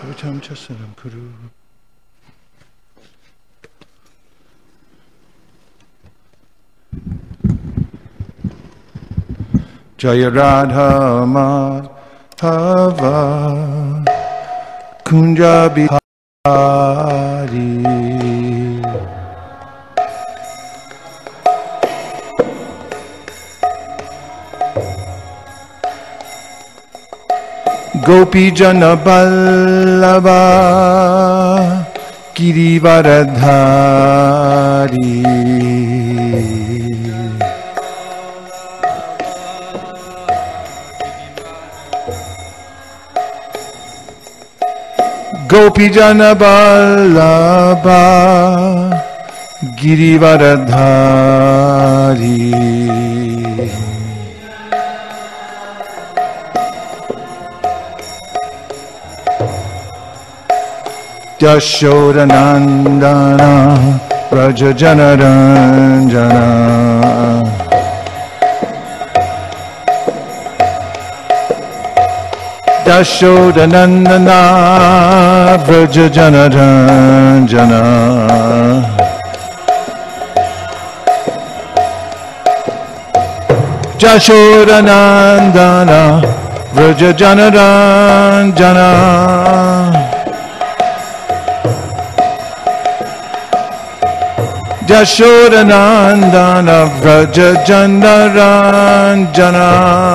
Kavatam chasanam kuru. Jaya Radha Madhava Kunja Bihari. Gopi Jana Ballabha Girivaradhari. Gopi Jana Ballabha Girivaradhari. Yashodanandana Raja Janaranjana. Yashodanandana Raja Janaranjana. Yashodanandana Raja Janaranjana. Yashodanandana Vraja Janaranjana.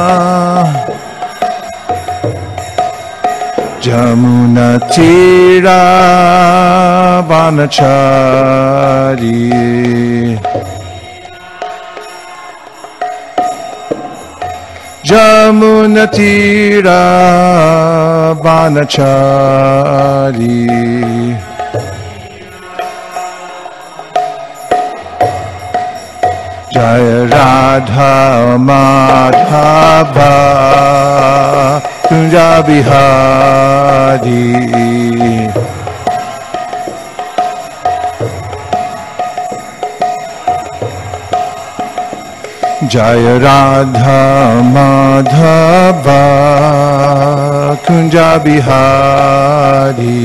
Jamuna Tira Vanachari. Jamuna Tira Vanachari. Jaya Radha Madhava Kunja Bihari. Jaya Radha Madhava Kunja Bihari.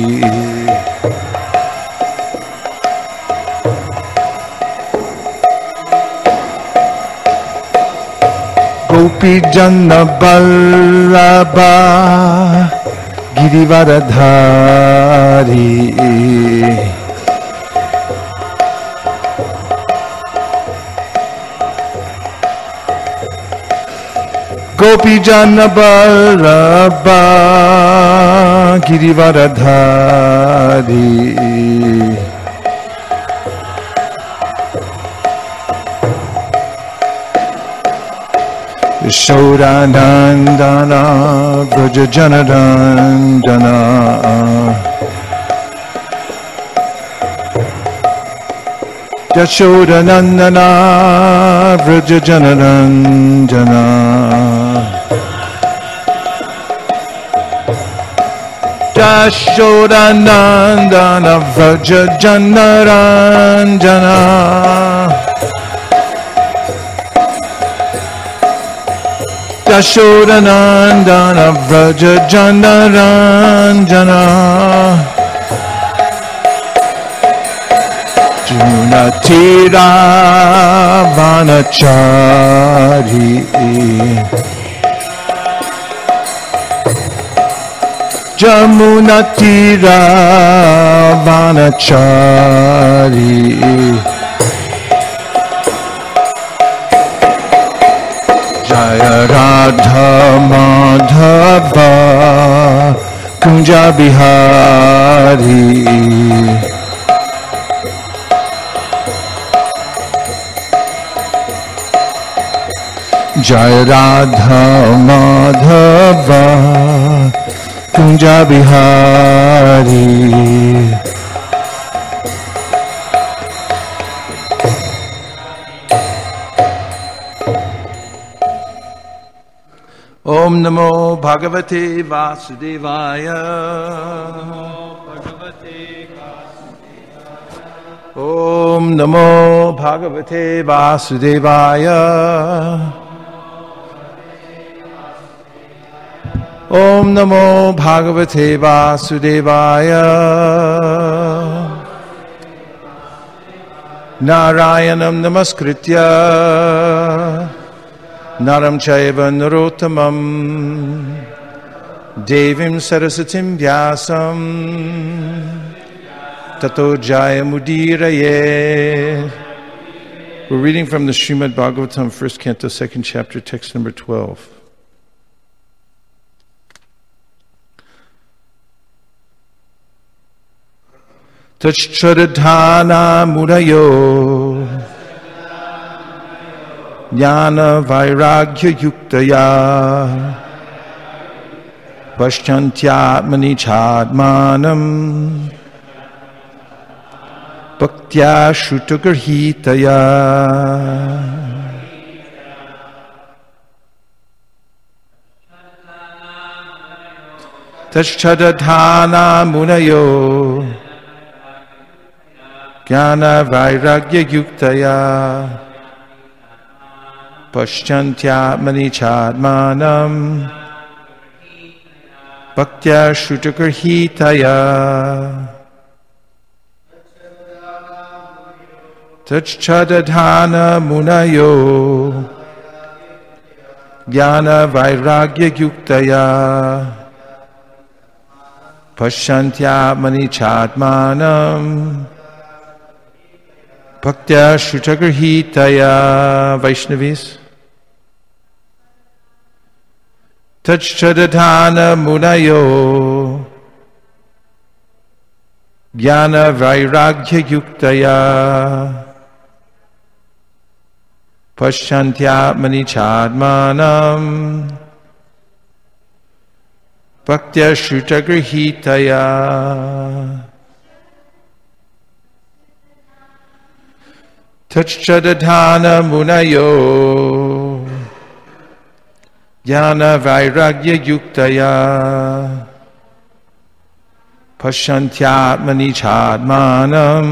Gopi Jana Ballabha Girivaradhari. Gopi Jana Ballabha Girivaradhari. Yashodanandana Vraja Janaranjana. Yashodanandana Vraja Janaranjana. Yashodanandana Vraja Janaranjana. Yashodanandana Vraja Janaranjana. Junatira Vanachari. Jamunatira Vanachari. Jaya Radha Madhava Kunja Bihari. Jaya Radha Madhava Kunja Bihari. Om Namo Bhagavate Vasudevaya. Om Namo Bhagavate Vasudevaya. Om Namo Bhagavate Vasudevaya. Narayanam Namaskritya Naram Chaiva Narottamam Devim Sarasatim Vyasam Tato Jayamudiraye. We're reading from the Srimad Bhagavatam, 1st Canto, 2nd Chapter, text number 12. Tachchadadhana murayo Jnana vairagya yuktaya Paschantyatmani chadmanam Bhaktya shrutagarhitaya. Tachchadadhana munayo Jnana vairagya yuktaya Paschantyatmani chadmanam Bhaktya shrutagarhitaya. Tachchadadhana munayo Jnana vairagya yuktaya Paschantyatmani chadmanam Bhaktya shrutagarhitaya. Vaishnavis. Tachchadadhana munayo Jnana vairagya yuktaya Paschantyatmani chadmanam Bhaktya shrutagarhitaya. Tachchadadhana munayo Jnana vairagya yuktaya Paschantyatmani chadmanam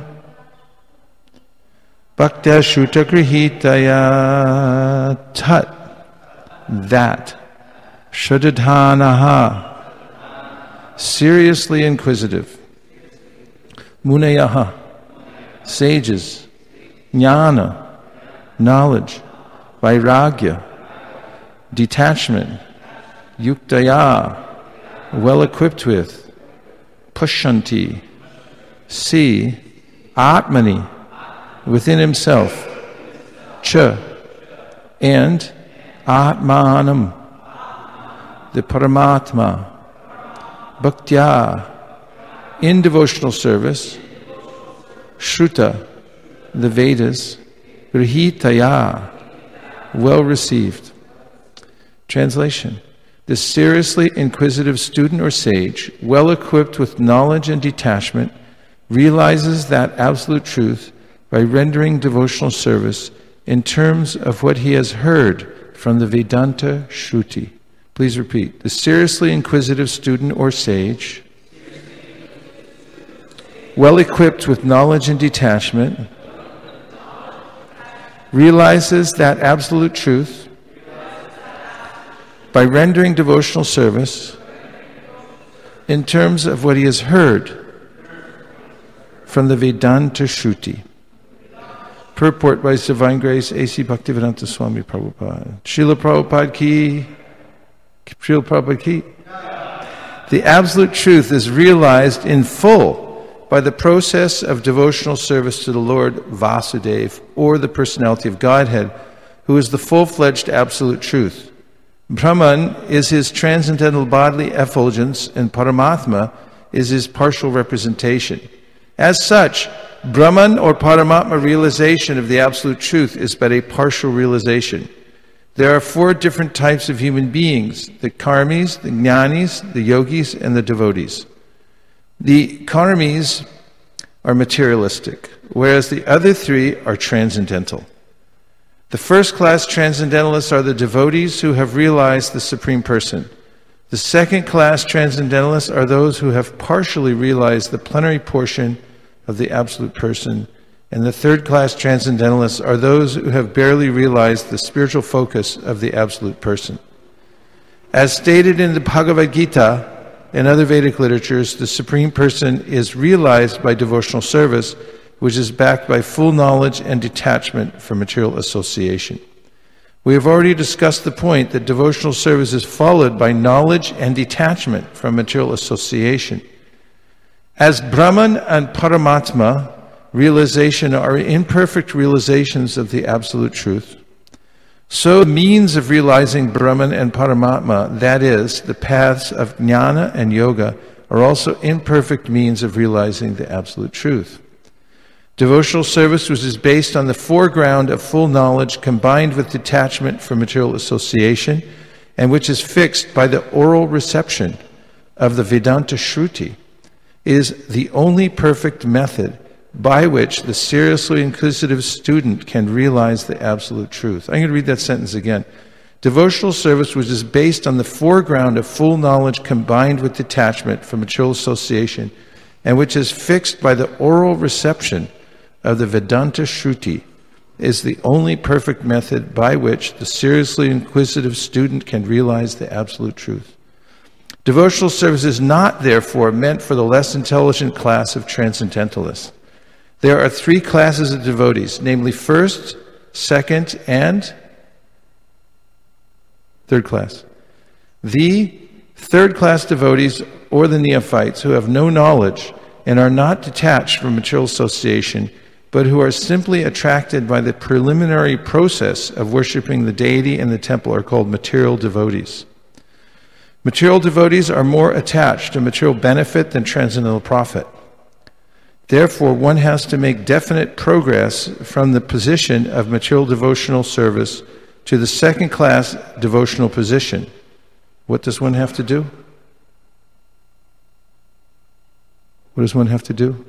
Bhaktya shrutagarhitaya. Tat, that. Shadadhanaha, seriously inquisitive. Munayaha, sages. Jnana, knowledge. Vairagya, detachment. Yuktaya, well equipped with. Pashanti, see. Atmani, within himself. Cha, and Atmanam, the Paramatma. Bhaktya, in devotional service. Shruta, the Vedas. Grihitaya, well received. Translation. The seriously inquisitive student or sage, well equipped with knowledge and detachment, realizes that absolute truth by rendering devotional service in terms of what he has heard from the Vedanta Shruti. Please repeat. The seriously inquisitive student or sage, well equipped with knowledge and detachment, realizes that absolute truth by rendering devotional service in terms of what he has heard from the Vedanta Shruti. Purport by His Divine Grace A.C. Bhaktivedanta Swami Prabhupada. Srila Prabhupada ki. Srila Prabhupada ki. The absolute truth is realized in full by the process of devotional service to the Lord Vasudeva, or the personality of Godhead, who is the full-fledged absolute truth. Brahman is his transcendental bodily effulgence, and Paramatma is his partial representation. As such, Brahman or Paramatma realization of the absolute truth is but a partial realization. There are 4 different types of human beings: the karmis, the jnanis, the yogis, and the devotees. The karmis are materialistic, whereas the other 3 are transcendental. The first-class transcendentalists are the devotees who have realized the Supreme Person. The second-class transcendentalists are those who have partially realized the plenary portion of the Absolute Person. And the third-class transcendentalists are those who have barely realized the spiritual focus of the Absolute Person. As stated in the Bhagavad Gita and other Vedic literatures, the Supreme Person is realized by devotional service, which is backed by full knowledge and detachment from material association. We have already discussed the point that devotional service is followed by knowledge and detachment from material association. As Brahman and Paramatma, realization are imperfect realizations of the Absolute Truth. So the means of realizing Brahman and Paramatma, that is, the paths of Jnana and Yoga, are also imperfect means of realizing the Absolute Truth. Devotional service, which is based on the foreground of full knowledge combined with detachment from material association, and which is fixed by the oral reception of the Vedanta Shruti, is the only perfect method by which the seriously inquisitive student can realize the Absolute Truth. I'm going to read that sentence again. Devotional service, which is based on the foreground of full knowledge combined with detachment from material association, and which is fixed by the oral reception of the Vedanta Shruti, is the only perfect method by which the seriously inquisitive student can realize the Absolute Truth. Devotional service is not, therefore, meant for the less intelligent class of transcendentalists. There are three classes of devotees, namely first, second, and third class. The third class devotees, or the neophytes, who have no knowledge and are not detached from material association, but who are simply attracted by the preliminary process of worshiping the deity in the temple, are called material devotees. Material devotees are more attached to material benefit than transcendental profit. Therefore, one has to make definite progress from the position of material devotional service to the second-class devotional position. What does one have to do? What does one have to do?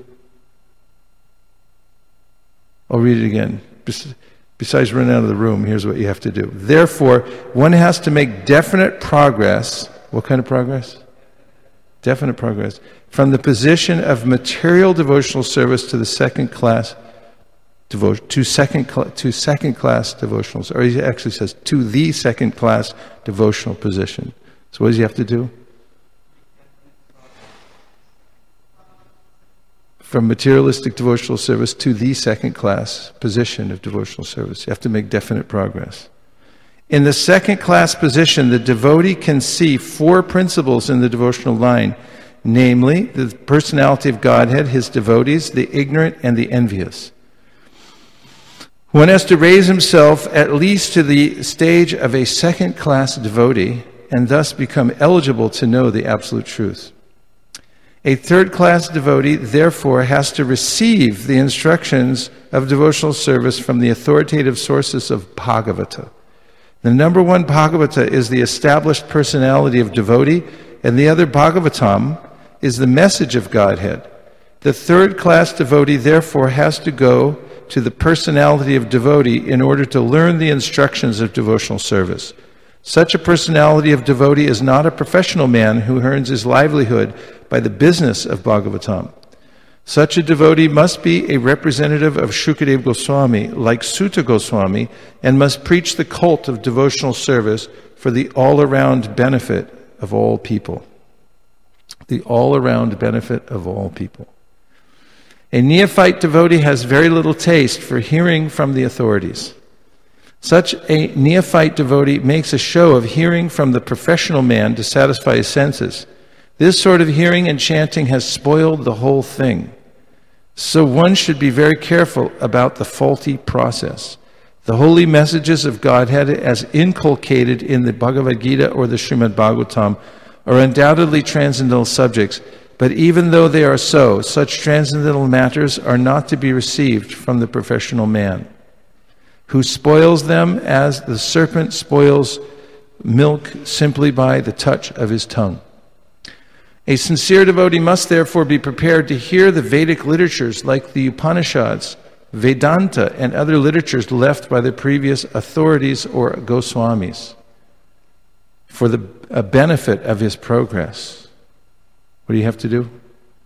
I'll read it again. Besides running out of the room, here's what you have to do. Therefore, one has to make definite progress. What kind of progress? Definite progress. From the position of material devotional service to the second-class to second-class devotional, or he actually says to the second-class devotional position. So what does he have to do? From materialistic devotional service to the second-class position of devotional service. You have to make definite progress. In the second-class position, the devotee can see four principles in the devotional line, namely, the personality of Godhead, his devotees, the ignorant, and the envious. One has to raise himself at least to the stage of a second-class devotee and thus become eligible to know the Absolute Truth. A third-class devotee, therefore, has to receive the instructions of devotional service from the authoritative sources of Bhagavata. The number one Bhagavata is the established personality of devotee, and the other Bhagavatam is the message of Godhead. The third-class devotee, therefore, has to go to the personality of devotee in order to learn the instructions of devotional service. Such a personality of devotee is not a professional man who earns his livelihood by the business of Bhagavatam. Such a devotee must be a representative of Shukadeva Goswami, like Sutta Goswami, and must preach the cult of devotional service for the all-around benefit of all people. The all-around benefit of all people. A neophyte devotee has very little taste for hearing from the authorities. Such a neophyte devotee makes a show of hearing from the professional man to satisfy his senses. This sort of hearing and chanting has spoiled the whole thing. So one should be very careful about the faulty process. The holy messages of Godhead, as inculcated in the Bhagavad Gita or the Srimad Bhagavatam, are undoubtedly transcendental subjects, but even though they are so, such transcendental matters are not to be received from the professional man, who spoils them as the serpent spoils milk simply by the touch of his tongue. A sincere devotee must therefore be prepared to hear the Vedic literatures like the Upanishads, Vedanta, and other literatures left by the previous authorities or Goswamis for the benefit of his progress. What do you have to do?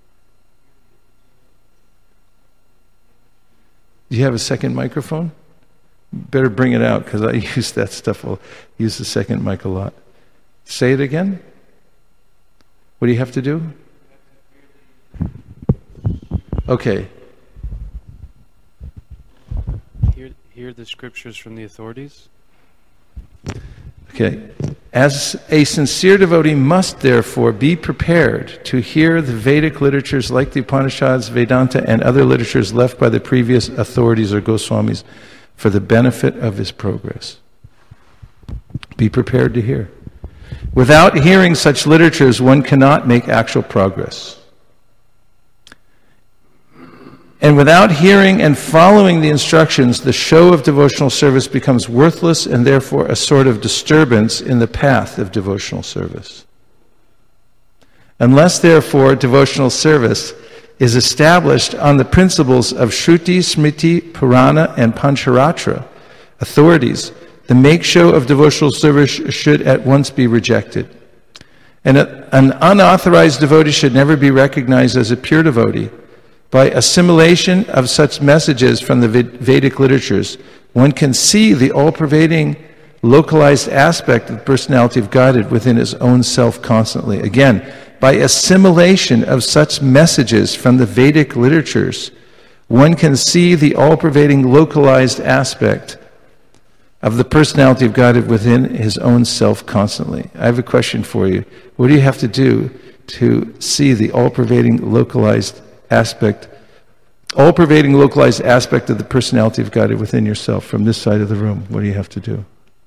Do you have a second microphone? Better bring it out, because I use that stuff. I'll use the second mic a lot. Say it again. What do you have to do? Okay. Hear the scriptures from the authorities? Okay. As a sincere devotee must therefore be prepared to hear the Vedic literatures like the Upanishads, Vedanta, and other literatures left by the previous authorities or Goswamis for the benefit of his progress. Be prepared to hear. Without hearing such literatures, one cannot make actual progress. And without hearing and following the instructions, the show of devotional service becomes worthless and therefore a sort of disturbance in the path of devotional service. Unless, therefore, devotional service is established on the principles of Shruti, Smriti, Purana, and Pancharatra authorities, the make-show of devotional service should at once be rejected. And an unauthorized devotee should never be recognized as a pure devotee. By assimilation of such messages from the Vedic literatures, one can see the all-pervading, localized aspect of the personality of Godhead within his own self constantly. Again, by assimilation of such messages from the Vedic literatures, one can see the all-pervading, localized aspect of the personality of Godhead within his own self constantly. I have a question for you. What do you have to do to see the all-pervading, localized aspect of the personality of God within yourself from this side of the room? What do you have to do?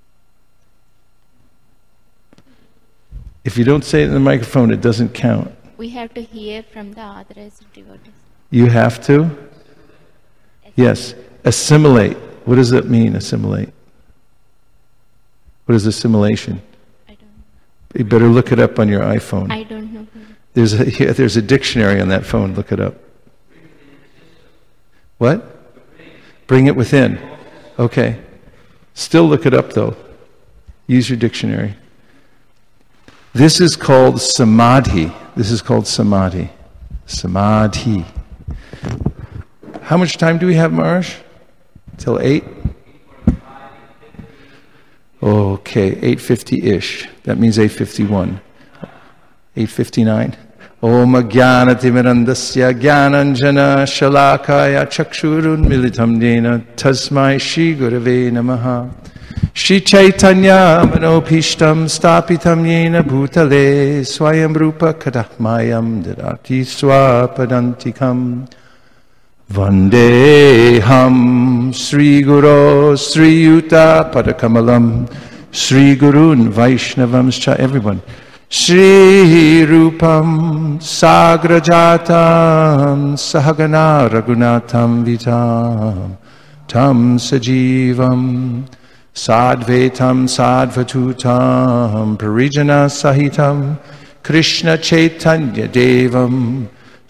If you don't say it in the microphone, it doesn't count. We have to hear from the authorized devotees. You have to? Yes. Assimilate. What does that mean, assimilate? What is assimilation? I don't know. You better look it up on your iPhone. I don't know. There's a dictionary on that phone. Look it up. What? Bring it within. Okay. Still look it up, though. Use your dictionary. This is called samadhi. This is called samadhi. Samadhi. How much time do we have, Maharaj? Till 8? Okay, 8:50-ish. That means 8:51. 8:59. Om Jnanatimirandasya Jnananjana Shalakaya Chakshurun Militam Dena Tasmai Shri Gurave Namaha Shri Chaitanya Manopishtam Stapitam Yena Bhutale Swayam Rupa Kadahmayam Dadati Swapadantikam Vandeham Sri Guru Sri Yuta Padakamalam Sri Gurun Vaishnavamscha. Everyone. Shri Rupam Sagrajatam Sahagana Raghunatham Vitam Tam Sajivam Sadvetam Sadvatutam Parijana Sahitam Krishna Chaitanya Devam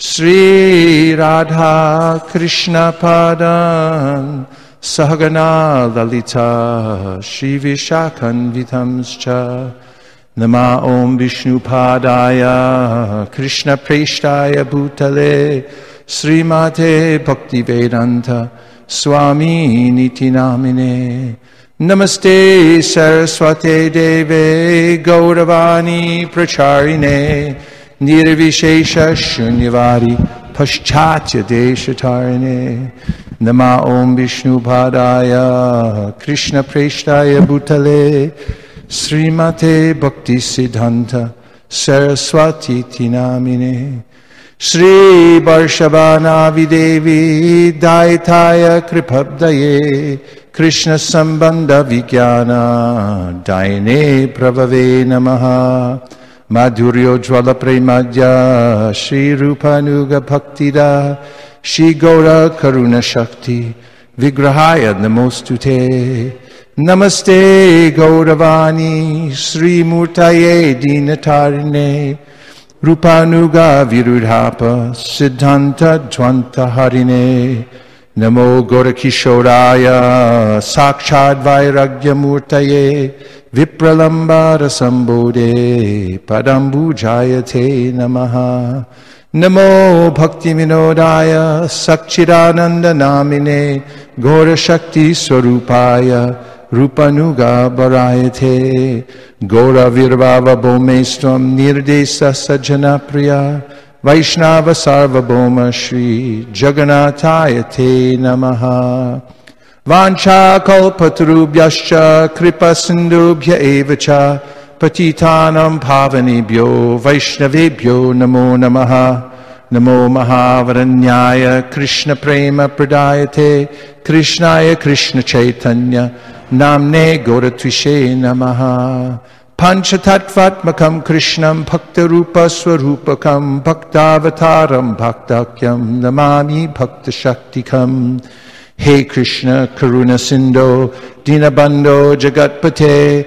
Sri Radha Krishna Padan Sahagana Lalita Shri Vishakan Vitamscha Nama Om Vishnu Padaya Krishna Preshtaya Bhutale Srimate Bhaktivedanta Swami Niti Namine Namaste Saraswate Deve Gauravani Pracharine Nirvishesha Shunyavadi Paschatya Deshatarine Nama Om Vishnu Padaya Krishna Preshtaya Bhutale Srimate Bhakti Siddhanta Saraswati Tinamine Shri Varshabhana Videvi Daitaya Kripabdaye Krishna Sambandha Vijnana Daine Pravave Namaha Madhuryo Jwala Premadya Shri Rupanuga Bhaktida Shri Gaura Karuna Shakti Vigrahaya Namostute Namaste Gauravani Sri Murtaye Dinatarine Rupanuga Virudhapa Siddhanta Dvanta Harine Namo Gorakishoraya Sakshad Vairagya Murtaye Vipralambara Sambode Padambu Jayate Namaha Namo Bhakti Vinodaya Sakchidananda Namine Gora Shakti Swarupaya Rupanuga Barayate Gora Virvava Bomestram Nirdesa Sajjana Priya Vaishnava Sarvabhoma Shri Jagannathaya Te Namaha Vancha Kalpatarubhyascha Kripa Sindhubhya Evacha Patitanam Pavanebhyo Vaishnavebhyo Namo Namaha Namo Mahavaranyaya Krishna Prema Pradayate Krishnaya Krishna Chaitanya Namne Goratvishe Namaha Panchatattvatmakam Krishnam Bhaktarupa Swarupakam Bhaktavataram Bhaktakyam Namami Bhaktashaktikam Hey Krishna Karuna Sindho Dinabandho Jagatpate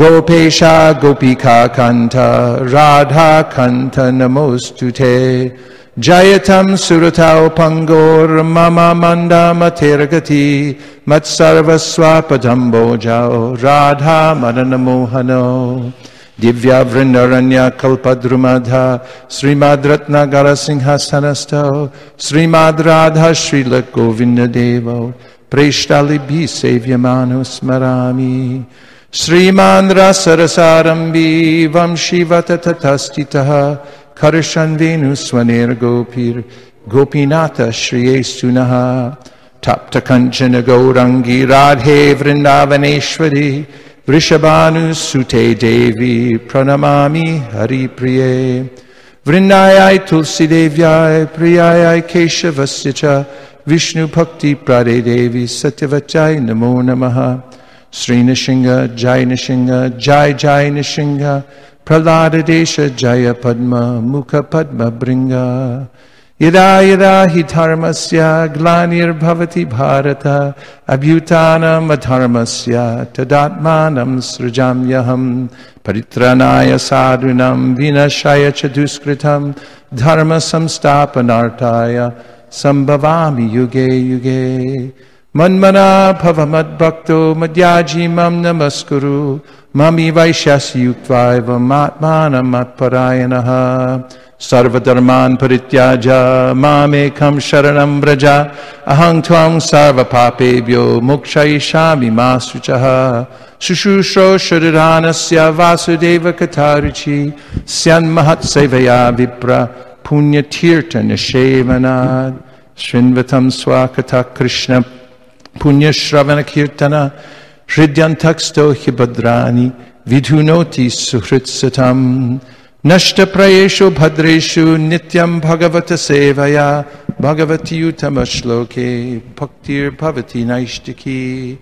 Gopesha Gopika Kanta Radha Kanta Namostute Jayatam Suratao Pangor Mama Manda Materagati Matsarva Swapadambo Jao Radha Madanamohano Divya Vrindaranya Kalpadrumadha Srimad Ratnagara Singhasanasto Srimad Radha Srila Govinda Devo Preshtali Bhi Sevyamanu Smarami Sriman Rasarasarambi Vamshivata Tatastitaha Karshan Venu Swaner Gopir Gopinata Shriyestunaha Tapta Kanchana Gaurangi Radhe Vrindavaneshwari Vrishabhanu Sute Devi Pranamami Hari Priye Vrindayai Tulsi Devyai Priyayai Keshavasya Vishnu Bhakti Prade Devi Satyavachai Namo Namaha Sri Nishinga Jai Nishinga Jai Jai Nishinga Prahlada Desha Jaya Padma Mukha Padma Bringa Yada yada hi dharmasya glanir bhavati bharata abhyutanam adharmasya tadatmanam srujamyaham paritranaya sadhunam vinashaya chaduskritam dharma samstapanartaya sambhavami yuge yuge manmana bhavamad bhakto madhyaji mam namaskuru mami vaishyasi yuktvaiva matmanam matparayanaha Sarvadharman parityaja mamekam sharanam vraja ahang tvam sarva papebhyo mokshayishami masuchaha shushusho shariranasya vasudeva katarichi syan mahat sevaya vipra punyatirtha nishevanad shrinvatam swakata krishna punyashravana kirtana hridyantaksto hibadrani vidhunoti suhritsatam Nashta prayeshu bhadreshu nityam bhagavata sevaya bhagavati utamashloke bhaktir bhavati naishtiki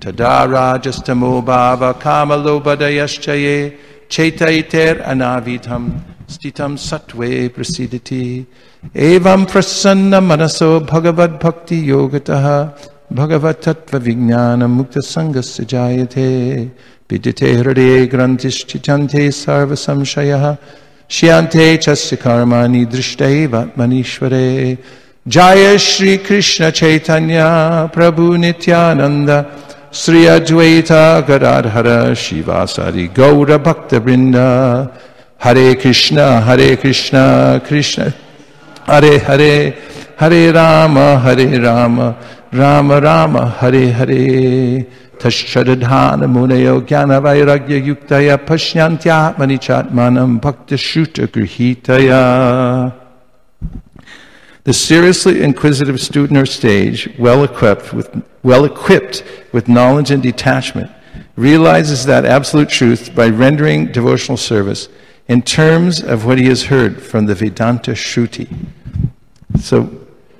tadara justamo bhava kamalobhadayaschaye chaitaiter anavidham stitam satve prasidati evam prasanna manaso bhagavad bhakti yogataha bhagavat tattva vijnana mukta sangasya jayate Vidite hridaye grantishchitante sarva samshayaha Shyante chasya karmani drishtaivat manishvare Jaya Shri Krishna Chaitanya Prabhu Nityananda Sri Advaita Gadadhara Shivasari Gaura Bhakta Vrinda Hare Krishna Krishna Hare Hare Hare Rama Rama Rama Hare Hare Tashchadadhana munayo jnana vairagya yuktaya pashyantya manichatmanam bhakta shuta grihitaya. The seriously inquisitive student or sage, well equipped with knowledge and detachment, realizes that absolute truth by rendering devotional service in terms of what he has heard from the Vedanta Shruti. So,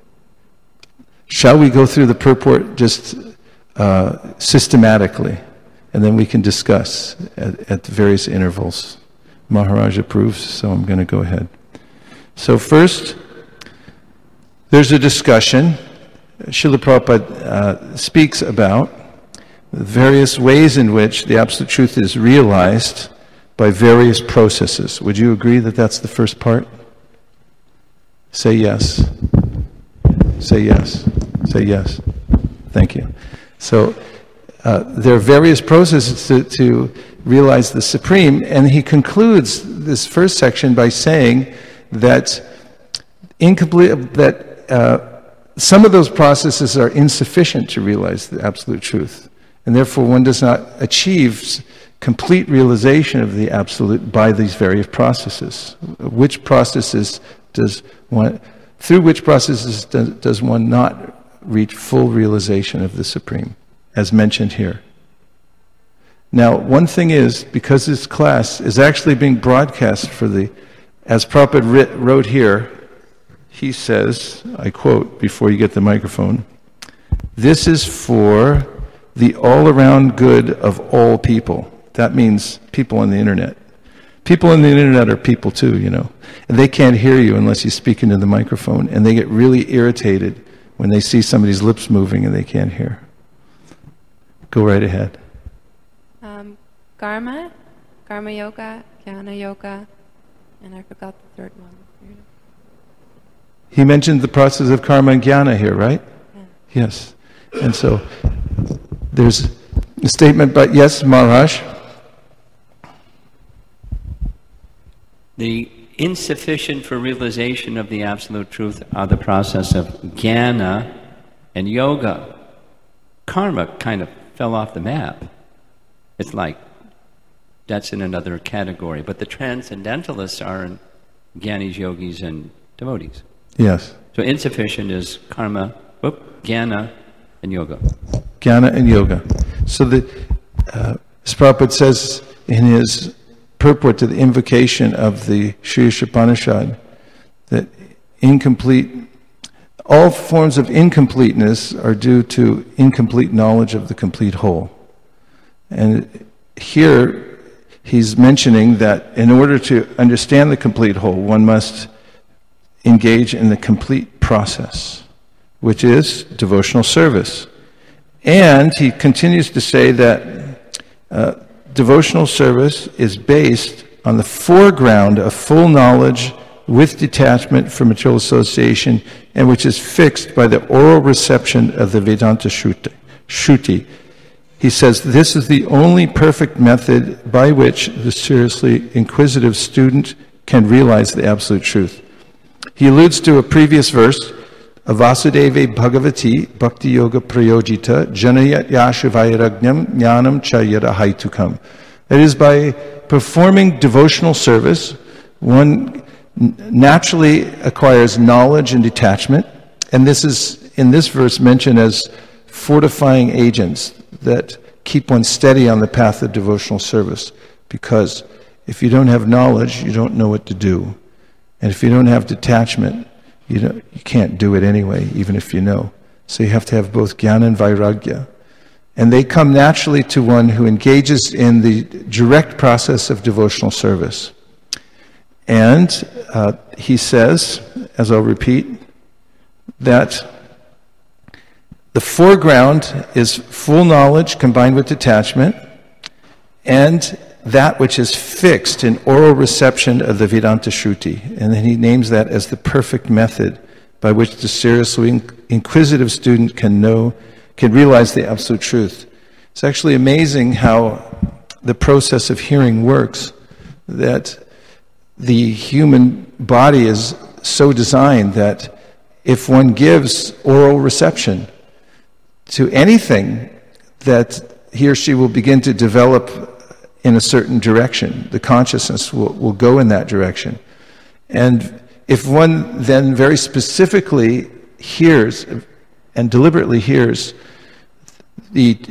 shall we go through the purport just systematically, and then we can discuss at the various intervals. Maharaj approves, so I'm going to go ahead. So first, there's a discussion. Srila Prabhupada speaks about the various ways in which the Absolute Truth is realized by various processes. Would you agree that that's the first part? Say yes. Say yes. Say yes. Thank you. So there are various processes to realize the Supreme, and he concludes this first section by saying that some of those processes are insufficient to realize the Absolute Truth. And therefore one does not achieve complete realization of the Absolute by these various processes. Through which processes does one not reach full realization of the Supreme, as mentioned here? Now, one thing is, because this class is actually being broadcast as Prabhupada wrote here, he says, I quote, before you get the microphone, "This is for the all-around good of all people." That means people on the internet. People on the internet are people too, and they can't hear you unless you speak into the microphone, and they get really irritated when they see somebody's lips moving and they can't hear. Go right ahead. Karma yoga, jnana yoga, and I forgot the third one. He mentioned the process of karma and jnana here, right? Yeah. Yes. And so there's a statement by, yes, Maharaj? The insufficient for realization of the Absolute Truth are the process of jnana and yoga. Karma kind of fell off the map. It's like that's in another category. But the transcendentalists are in jnanis, yogis, and devotees. Yes. So insufficient is karma, jnana, and yoga. Jnana and yoga. So as Prabhupada says in his purport to the invocation of the Sri Upanishad, that all forms of incompleteness are due to incomplete knowledge of the complete whole. And here he's mentioning that in order to understand the complete whole, one must engage in the complete process, which is devotional service. And he continues to say that devotional service is based on the foreground of full knowledge with detachment from material association, and which is fixed by the oral reception of the Vedanta Shruti. He says this is the only perfect method by which the seriously inquisitive student can realize the Absolute Truth. He alludes to a previous verse, Vasudeve Bhagavati Bhakti Yoga Prayojita Janaya Yashavairagnyam Jnanam Chayara Haitukam. That is, by performing devotional service, one naturally acquires knowledge and detachment, and this is in this verse mentioned as fortifying agents that keep one steady on the path of devotional service, because if you don't have knowledge, you don't know what to do. And if you don't have detachment, you can't do it anyway, even if you know. So you have to have both jnana and vairagya. And they come naturally to one who engages in the direct process of devotional service. And he says, as I'll repeat, that the foreground is full knowledge combined with detachment, and that which is fixed in oral reception of the Vedanta Shruti. And then he names that as the perfect method by which the seriously inquisitive student can realize the Absolute Truth. It's actually amazing how the process of hearing works, that the human body is so designed that if one gives oral reception to anything, that he or she will begin to develop in a certain direction. The consciousness will go in that direction. And if one then very specifically hears and deliberately hears the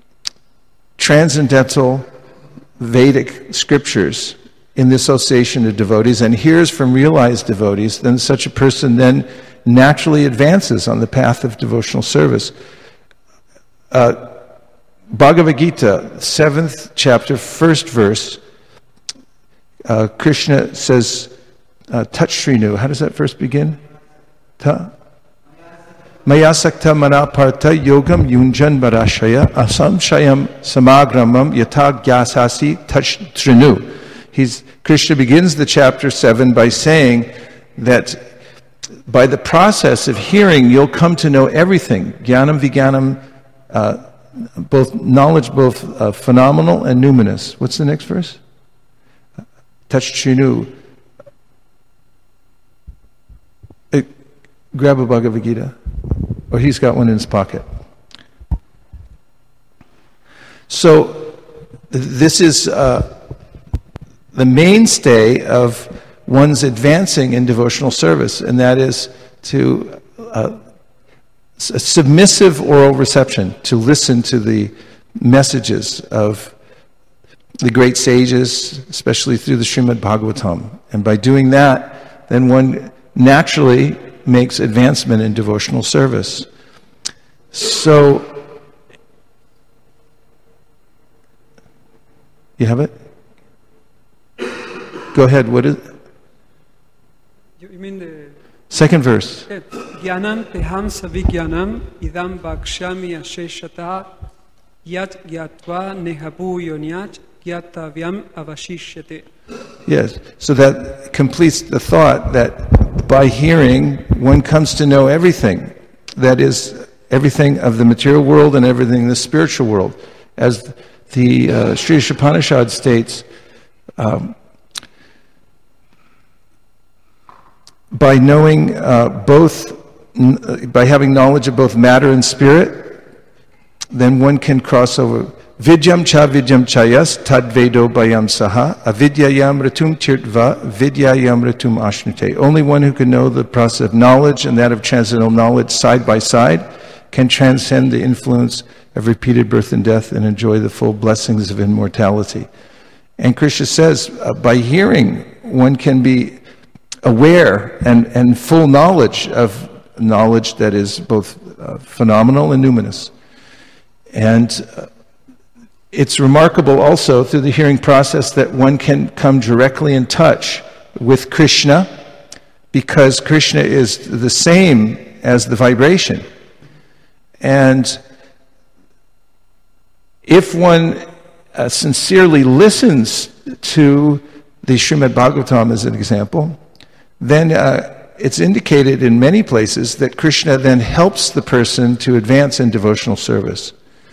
transcendental Vedic scriptures in the association of devotees and hears from realized devotees, then such a person then naturally advances on the path of devotional service. Bhagavad Gita, 7th chapter, 1st verse, Krishna says, Tat Shrinu. How does that verse begin? Maya sakta manaparta yogam yunjan barashaya asam shayam samagramam yata gyasasi tat shrinu. Krishna begins the chapter 7 by saying that by the process of hearing, you'll come to know everything. Jnanam vijnanam, both knowledge, both phenomenal and numinous. What's the next verse? Tachrinu. Grab a Bhagavad Gita. Or he's got one in his pocket. So this is the mainstay of one's advancing in devotional service, and that is to a submissive oral reception, to listen to the messages of the great sages, especially through the Srimad Bhagavatam. And by doing that, then one naturally makes advancement in devotional service. So, you have it? Go ahead, what is it? You mean the Second verse. Gyanam teham savigyanam idam bakshami asheshata yat gyatva nehabu yonyat gyatavyam avashishyate. Yes, so that completes the thought that by hearing, one comes to know everything. That is, everything of the material world and everything in the spiritual world. As the Sri Ishopanishad states, by knowing by having knowledge of both matter and spirit, then one can cross over. Vidyam chayas tadvedo bayam saha avidyayam ratum tirtva vidyayam ratum ashnute. Only one who can know the process of knowledge and that of transcendental knowledge side by side can transcend the influence of repeated birth and death and enjoy the full blessings of immortality. And Krishna says, by hearing, one can be aware and full knowledge of knowledge that is both phenomenal and numinous. And it's remarkable also through the hearing process that one can come directly in touch with Krishna, because Krishna is the same as the vibration. And if one sincerely listens to the Srimad Bhagavatam as an example, then it's indicated in many places that Krishna then helps the person to advance in devotional service.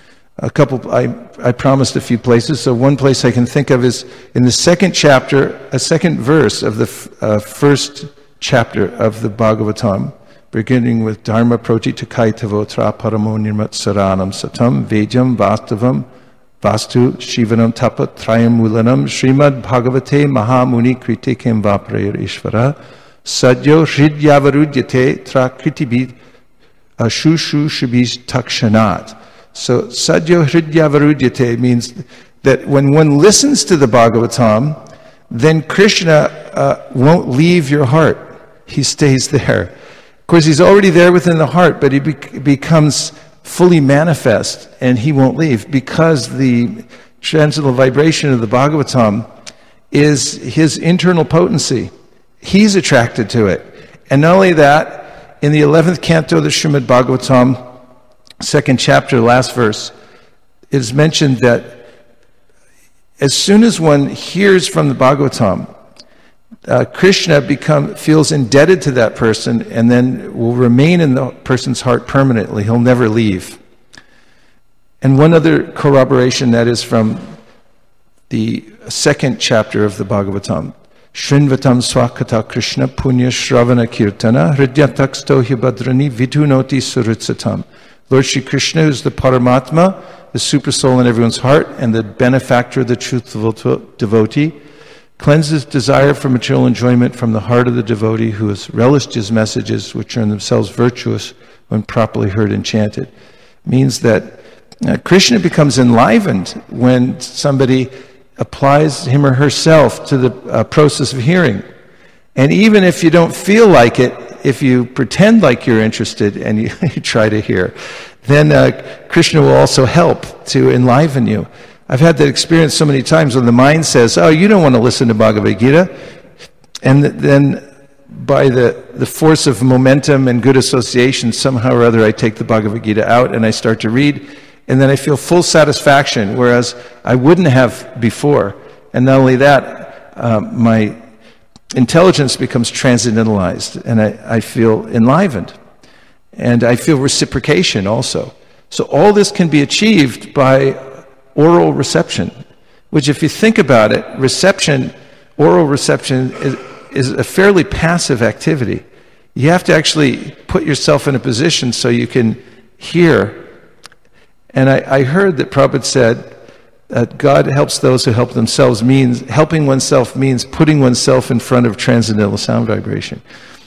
I promised a few places, so one place I can think of is in the second chapter, a second verse of the first chapter of the Bhagavatam, beginning with Dharma protitakaitavotra paramo nirmatsaranam satam vejam vastavam vastu shivanam tapa trayam mulanam Srimad Bhagavate Mahamuni kritikem vaprayar ishvara sadyo hridyavarudyate trakritibi ashushu shabis takshanat. So, sadyo hridyavarudyate means that when one listens to the Bhagavatam, then Krishna won't leave your heart. He stays there. Of course, he's already there within the heart, but he becomes fully manifest, and he won't leave, because the transcendental vibration of the Bhagavatam is his internal potency. He's attracted to it. And not only that, in the 11th canto of the Srimad Bhagavatam, second chapter, last verse, it is mentioned that as soon as one hears from the Bhagavatam, Krishna feels indebted to that person and then will remain in the person's heart permanently. He'll never leave. And one other corroboration, that is from the second chapter of the Bhagavatam. Shrinvatam swakata Krishna punya shravana kirtana hridyataksto hibhadrani vidhunoti surutsatam. Lord Shri Krishna, who is the Paramatma, the super soul in everyone's heart, and the benefactor of the truthful devotee, cleanses desire for material enjoyment from the heart of the devotee who has relished his messages, which are in themselves virtuous when properly heard and chanted. Means that Krishna becomes enlivened when somebody applies him or herself to the process of hearing. And even if you don't feel like it, if you pretend like you're interested and you try to hear, then Krishna will also help to enliven you. I've had that experience so many times when the mind says, oh, you don't want to listen to Bhagavad Gita. And then by the force of momentum and good association, somehow or other I take the Bhagavad Gita out and I start to read, and then I feel full satisfaction, whereas I wouldn't have before. And not only that, my intelligence becomes transcendentalized, and I feel enlivened. And I feel reciprocation also. So all this can be achieved by oral reception, which, if you think about it, oral reception is a fairly passive activity. You have to actually put yourself in a position so you can hear. And I heard that Prabhupada said God helps those who help themselves means, helping oneself means putting oneself in front of transcendental sound vibration.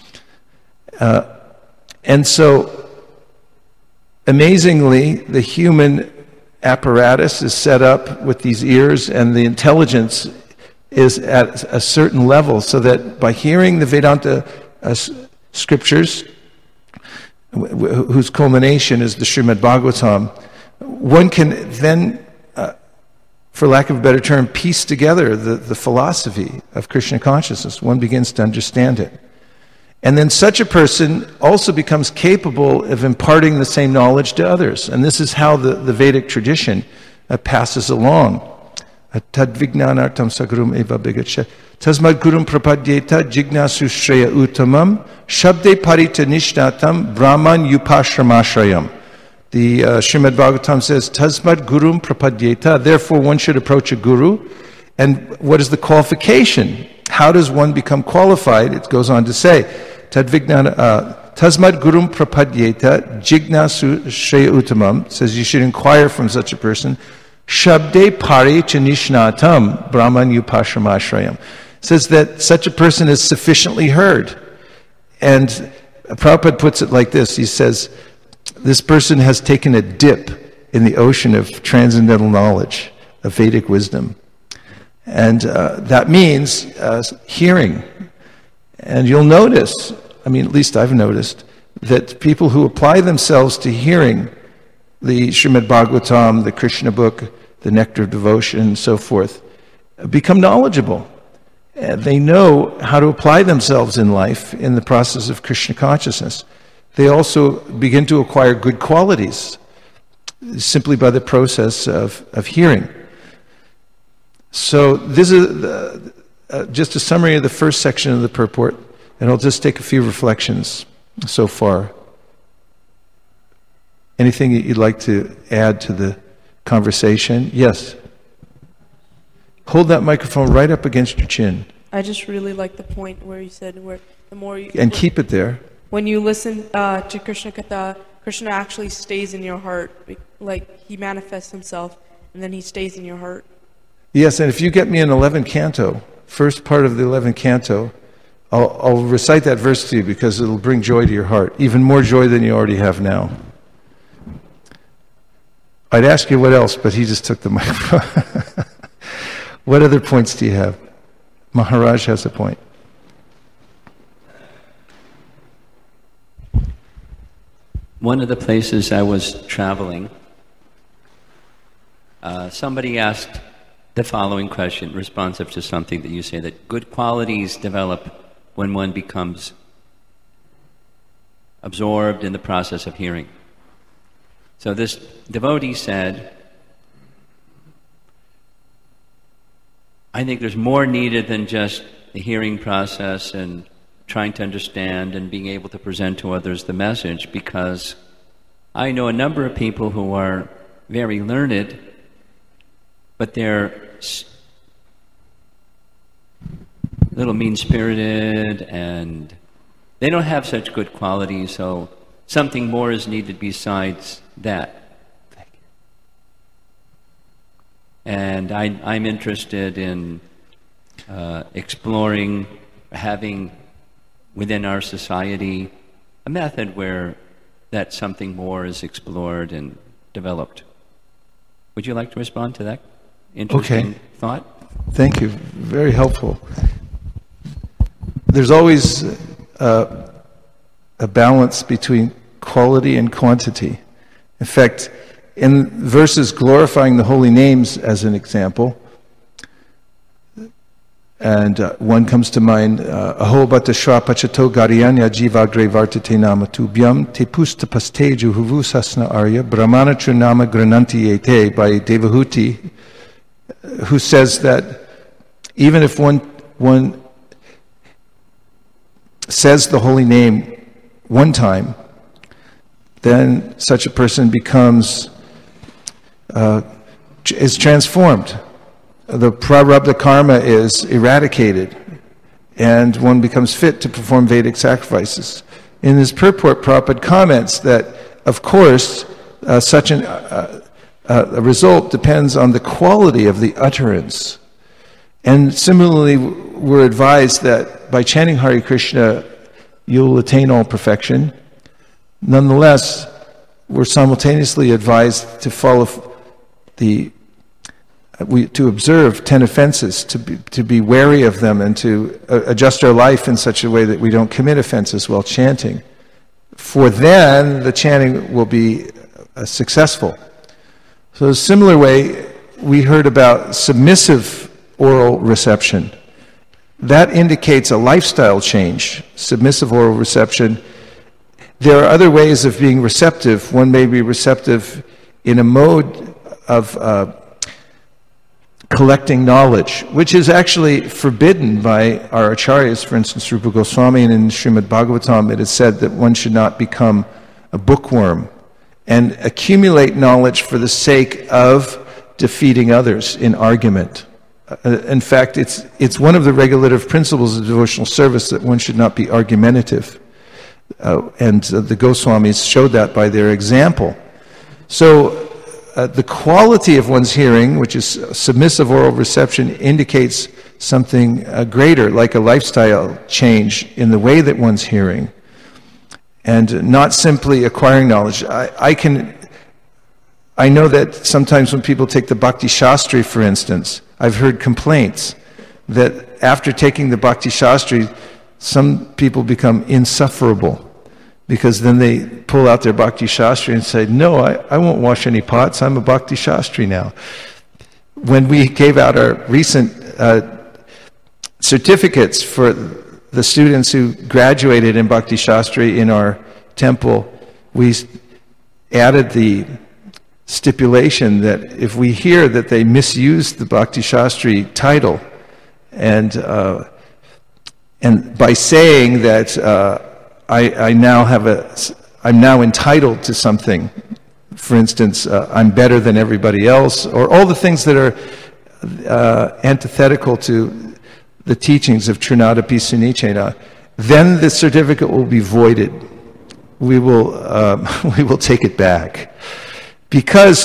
And so, amazingly, the human apparatus is set up with these ears, and the intelligence is at a certain level, so that by hearing the Vedanta scriptures, whose culmination is the Srimad Bhagavatam, one can then, for lack of a better term, piece together the philosophy of Krishna consciousness. One begins to understand it. And then such a person also becomes capable of imparting the same knowledge to others. And this is how the Vedic tradition passes along. Tad vijnanartam sagarum eva begatsha tasmad gurum prapadyeta jignasu shreya uttamam shabde parita nishnatam brahman yupashramashrayam. The Srimad Bhagavatam says, tasmad gurum prapadyeta, therefore one should approach a guru. And what is the qualification? How does one become qualified? It goes on to say, tasmad gurum prapadyeta jignasu shreya uttamam, says you should inquire from such a person. Shabde pari chanishnatam brahman yupashramashrayam, says that such a person is sufficiently heard. And Prabhupada puts it like this. He says, this person has taken a dip in the ocean of transcendental knowledge, of Vedic wisdom. And that means hearing. And you'll notice, I mean, at least I've noticed, that people who apply themselves to hearing the Srimad Bhagavatam, the Krishna book, the Nectar of Devotion, and so forth, become knowledgeable. They know how to apply themselves in life in the process of Krishna consciousness. They also begin to acquire good qualities simply by the process of hearing. So this is just a summary of the first section of the purport, and I'll just take a few reflections so far. Anything that you'd like to add to the conversation? Yes. Hold that microphone right up against your chin. I just really like the point where you said where the more you... And keep it there. When you listen to Krishna Katha, Krishna actually stays in your heart. Like, he manifests himself, and then he stays in your heart. Yes, and if you get me an 11th canto, first part of the 11th canto, I'll recite that verse to you because it'll bring joy to your heart, even more joy than you already have now. I'd ask you what else, but he just took the microphone. What other points do you have? Maharaj has a point. One of the places I was traveling, somebody asked the following question, responsive to something that you say, that good qualities develop when one becomes absorbed in the process of hearing. So this devotee said, I think there's more needed than just the hearing process and trying to understand and being able to present to others the message, because I know a number of people who are very learned, but they're a little mean-spirited and they don't have such good qualities, so something more is needed besides that. And I'm interested in exploring, having within our society a method where that something more is explored and developed. Would you like to respond to that interesting thought? Thank you. Very helpful. There's always a balance between quality and quantity. In fact, in verses glorifying the holy names, as an example, and one comes to mind, Aho bata shra pachato garyanya jivagre vartate nama tubhyam te pustapasteju huvusasna arya brahmanatra nama grananti ete, by Devahuti, who says that even if one says the holy name one time, then such a person becomes is transformed. The prarabdha karma is eradicated, and one becomes fit to perform Vedic sacrifices. In his purport, Prabhupada comments that, of course, such a a result depends on the quality of the utterance. And similarly, we're advised that by chanting Hare Krishna, you'll attain all perfection. Nonetheless, we're simultaneously advised to follow to observe 10 offenses, to be wary of them, and to adjust our life in such a way that we don't commit offenses while chanting. For then, the chanting will be successful. So in a similar way, we heard about submissive oral reception. That indicates a lifestyle change, submissive oral reception. There are other ways of being receptive. One may be receptive in a mode of collecting knowledge, which is actually forbidden by our acharyas. For instance, Rupa Goswami, and in Srimad Bhagavatam it is said that one should not become a bookworm and accumulate knowledge for the sake of defeating others in argument. In fact, it's one of the regulative principles of devotional service that one should not be argumentative. And the Goswamis showed that by their example. So the quality of one's hearing, which is submissive oral reception, indicates something greater, like a lifestyle change in the way that one's hearing, and not simply acquiring knowledge. I know that sometimes when people take the Bhakti Shastri, for instance, I've heard complaints that after taking the Bhakti Shastri, some people become insufferable, because then they pull out their Bhakti Shastri and say, no, I won't wash any pots, I'm a Bhakti Shastri now. When we gave out our recent certificates for the students who graduated in Bhakti Shastri in our temple, we added the stipulation that if we hear that they misuse the Bhakti Shastri title, and by saying that I'm now entitled to something. For instance, I'm better than everybody else, or all the things that are antithetical to the teachings of Trinadapi Sunichena, then the certificate will be voided. We will take it back, because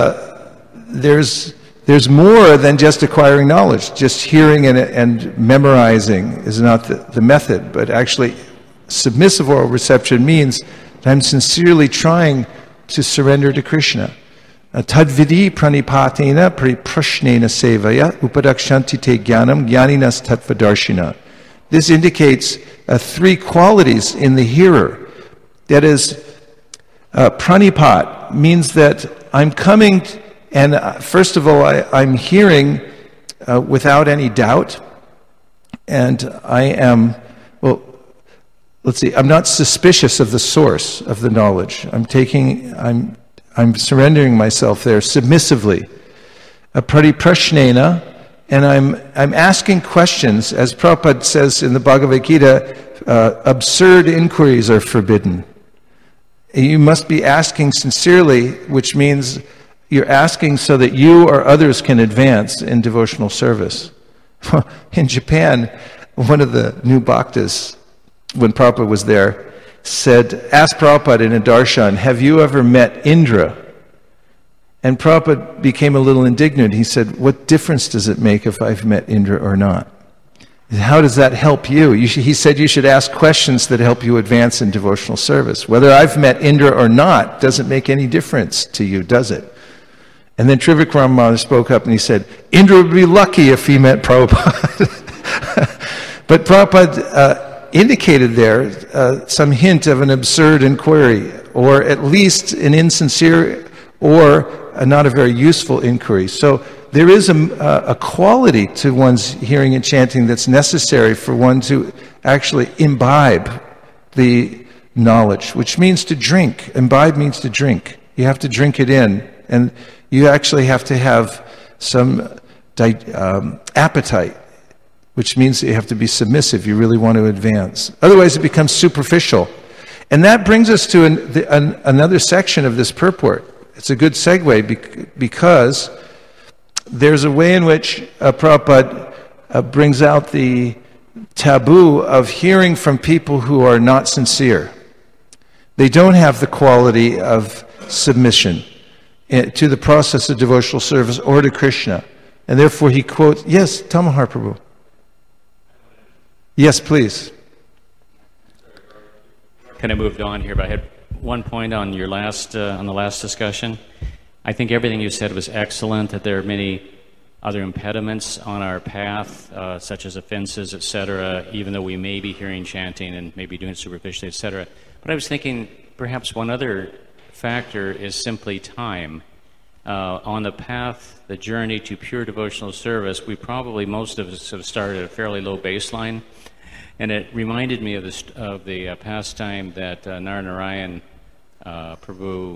there's more than just acquiring knowledge. Just hearing and memorizing is not the method, but actually submissive oral reception means that I'm sincerely trying to surrender to Krishna. Tadvidi pranipatena pariprashnena sevaya upadakshanti te jnanam jnaninas tattvadarshina. This indicates three qualities in the hearer. That is, pranipat means that I'm coming, and first of all, I'm hearing without any doubt, and I am, I'm not suspicious of the source of the knowledge. I'm surrendering myself there submissively. Pariprashnena, and I'm asking questions. As Prabhupada says in the Bhagavad Gita, absurd inquiries are forbidden. You must be asking sincerely, which means you're asking so that you or others can advance in devotional service. In Japan, one of the new bhaktas, when Prabhupada was there, asked Prabhupada in a darshan, have you ever met Indra? And Prabhupada became a little indignant. He said, what difference does it make if I've met Indra or not? How does that help you? He said you should ask questions that help you advance in devotional service. Whether I've met Indra or not doesn't make any difference to you, does it? And then Trivikram Maharaj spoke up and he said, Indra would be lucky if he met Prabhupada. But Prabhupada indicated there some hint of an absurd inquiry, or at least an insincere or not a very useful inquiry. So there is a quality to one's hearing and chanting that's necessary for one to actually imbibe the knowledge, which means to drink. Imbibe means to drink. You have to drink it in, and you actually have to have some appetite, which means that you have to be submissive. You really want to advance. Otherwise, it becomes superficial. And that brings us to another section of this purport. It's a good segue because there's a way in which Prabhupada brings out the taboo of hearing from people who are not sincere. They don't have the quality of submission. to the process of devotional service or to Krishna. And therefore he quotes, yes, Tamahar Prabhu. Yes, please. Kind of moved on here, but I had one point on your last, on the last discussion. I think everything you said was excellent, that there are many other impediments on our path, such as offenses, etc., even though we may be hearing chanting and maybe doing it superficially, etc. But I was thinking perhaps one other factor is simply time. On the path, the journey to pure devotional service, we probably, most of us have started at a fairly low baseline. And it reminded me of the pastime that Naranarayan Prabhu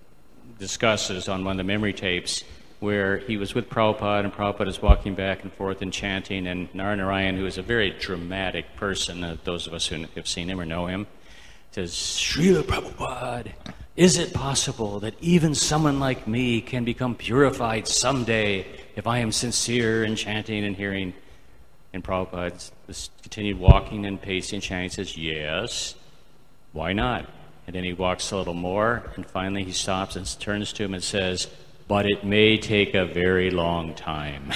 discusses on one of the memory tapes, where he was with Prabhupada, and Prabhupada is walking back and forth and chanting, and Naranarayan, who is a very dramatic person, those of us who have seen him or know him, says, "Srila Prabhupada, is it possible that even someone like me can become purified someday if I am sincere in chanting and hearing?" And Prabhupada continued walking and pacing and chanting, says, "Yes, why not?" And then he walks a little more, and finally he stops and turns to him and says, "But it may take a very long time."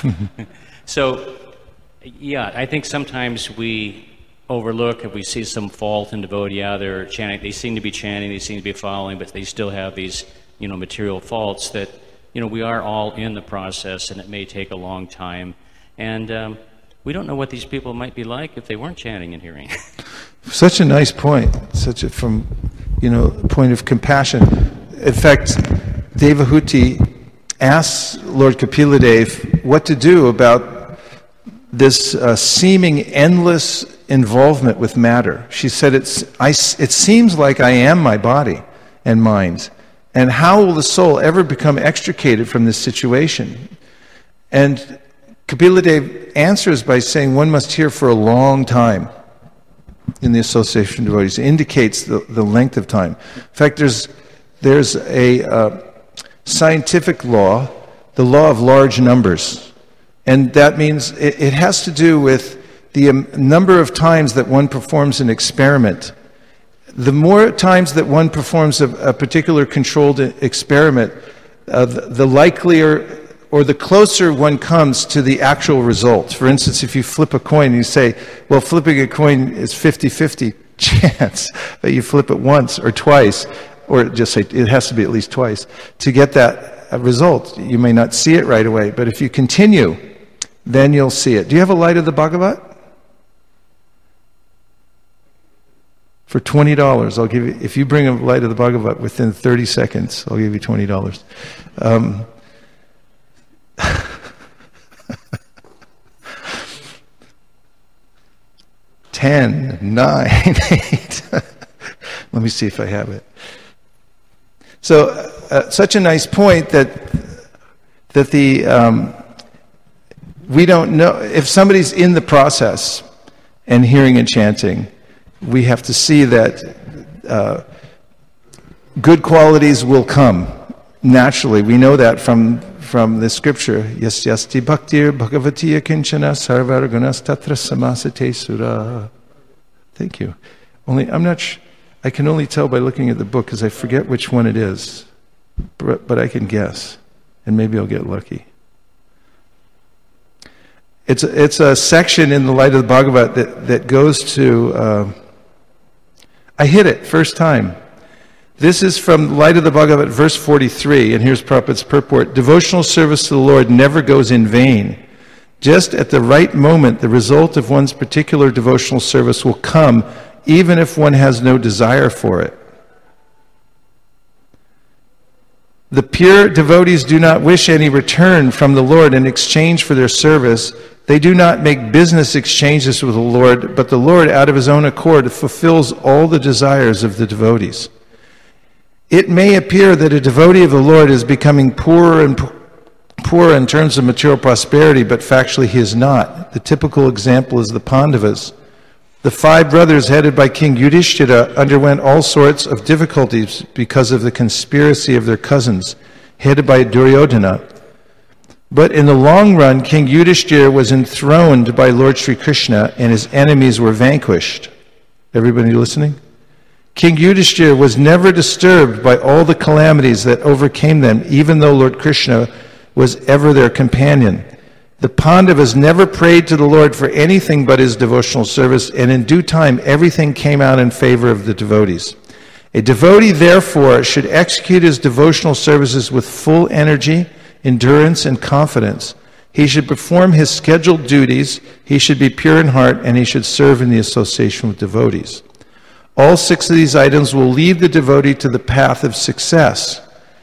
So, yeah, I think sometimes we overlook if we see some fault in devotee out there chanting. They seem to be chanting, they seem to be following, but they still have these, material faults that, we are all in the process, and it may take a long time. And we don't know what these people might be like if they weren't chanting and hearing. Such a nice point, from point of compassion. In fact, Devahuti asks Lord Kapiladev what to do about this seeming endless involvement with matter. She said, it seems like I am my body and mind. And how will the soul ever become extricated from this situation? And Kapiladev answers by saying one must hear for a long time in the association of devotees. It indicates the length of time. In fact, there's a scientific law, the law of large numbers. And that means it has to do with the number of times that one performs an experiment. The more times that one performs a particular controlled experiment, the likelier or the closer one comes to the actual result. For instance, if you flip a coin, you say, well, flipping a coin is 50-50 chance that you flip it once or twice, or just say it has to be at least twice, to get that result. You may not see it right away, but if you continue, then you'll see it. Do you have a light of the Bhagavat? For $20, I'll give you, if you bring a light of the Bhagavat within 30 seconds, I'll give you $20. 10, 9, 8. Let me see if I have it. So, such a nice point that we don't know if somebody's in the process and hearing and chanting. We have to see that good qualities will come naturally. We know that from the scripture. Yasyasti bhaktir bhagavatiya kinchana sarvar gunas tatra samasate sura. Thank you. I'm not sure. I can only tell by looking at the book because I forget which one it is. But I can guess. And maybe I'll get lucky. It's a section in the Light of the Bhagavat that goes to... I hit it first time. This is from Light of the Bhagavat, verse 43, and here's Prabhupada's purport. Devotional service to the Lord never goes in vain. Just at the right moment, the result of one's particular devotional service will come, even if one has no desire for it. The pure devotees do not wish any return from the Lord in exchange for their service. They do not make business exchanges with the Lord, but the Lord, out of his own accord, fulfills all the desires of the devotees. It may appear that a devotee of the Lord is becoming poorer and poorer in terms of material prosperity, but factually he is not. The typical example is the Pandavas. The 5 brothers headed by King Yudhishthira underwent all sorts of difficulties because of the conspiracy of their cousins, headed by Duryodhana. But in the long run, King Yudhishthira was enthroned by Lord Sri Krishna, and his enemies were vanquished. Everybody listening? King Yudhishthira was never disturbed by all the calamities that overcame them, even though Lord Krishna was ever their companion. The Pandavas never prayed to the Lord for anything but his devotional service, and in due time everything came out in favor of the devotees. A devotee, therefore, should execute his devotional services with full energy, endurance, and confidence. He should perform his scheduled duties, he should be pure in heart, and he should serve in the association with devotees. All 6 of these items will lead the devotee to the path of success.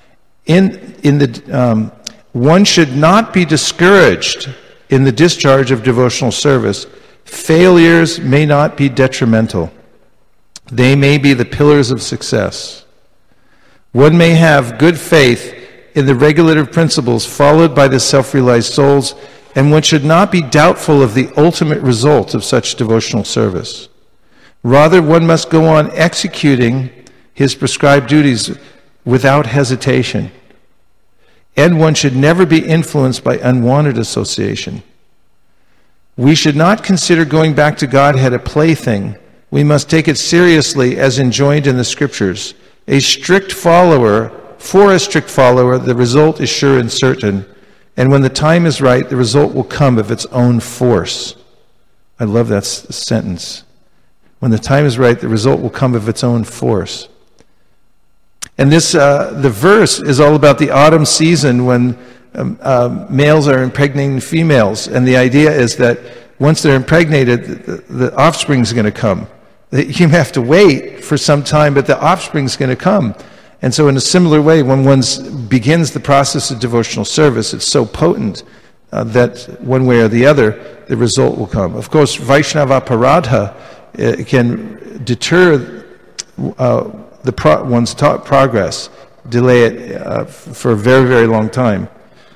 One should not be discouraged in the discharge of devotional service. Failures may not be detrimental. They may be the pillars of success. One may have good faith in the regulative principles followed by the self-realized souls, and one should not be doubtful of the ultimate result of such devotional service. Rather, one must go on executing his prescribed duties without hesitation. And one should never be influenced by unwanted association. We should not consider going back to Godhead a plaything. We must take it seriously as enjoined in the Scriptures. For a strict follower, the result is sure and certain. And when the time is right, the result will come of its own force. I love that sentence. When the time is right, the result will come of its own force. And this, the verse is all about the autumn season when males are impregnating females. And the idea is that once they're impregnated, the offspring is going to come. You have to wait for some time, but the offspring is going to come. And so in a similar way, when one begins the process of devotional service, it's so potent that one way or the other, the result will come. Of course, Vaishnava Paradha can deter one's progress, delay it for a very, very long time.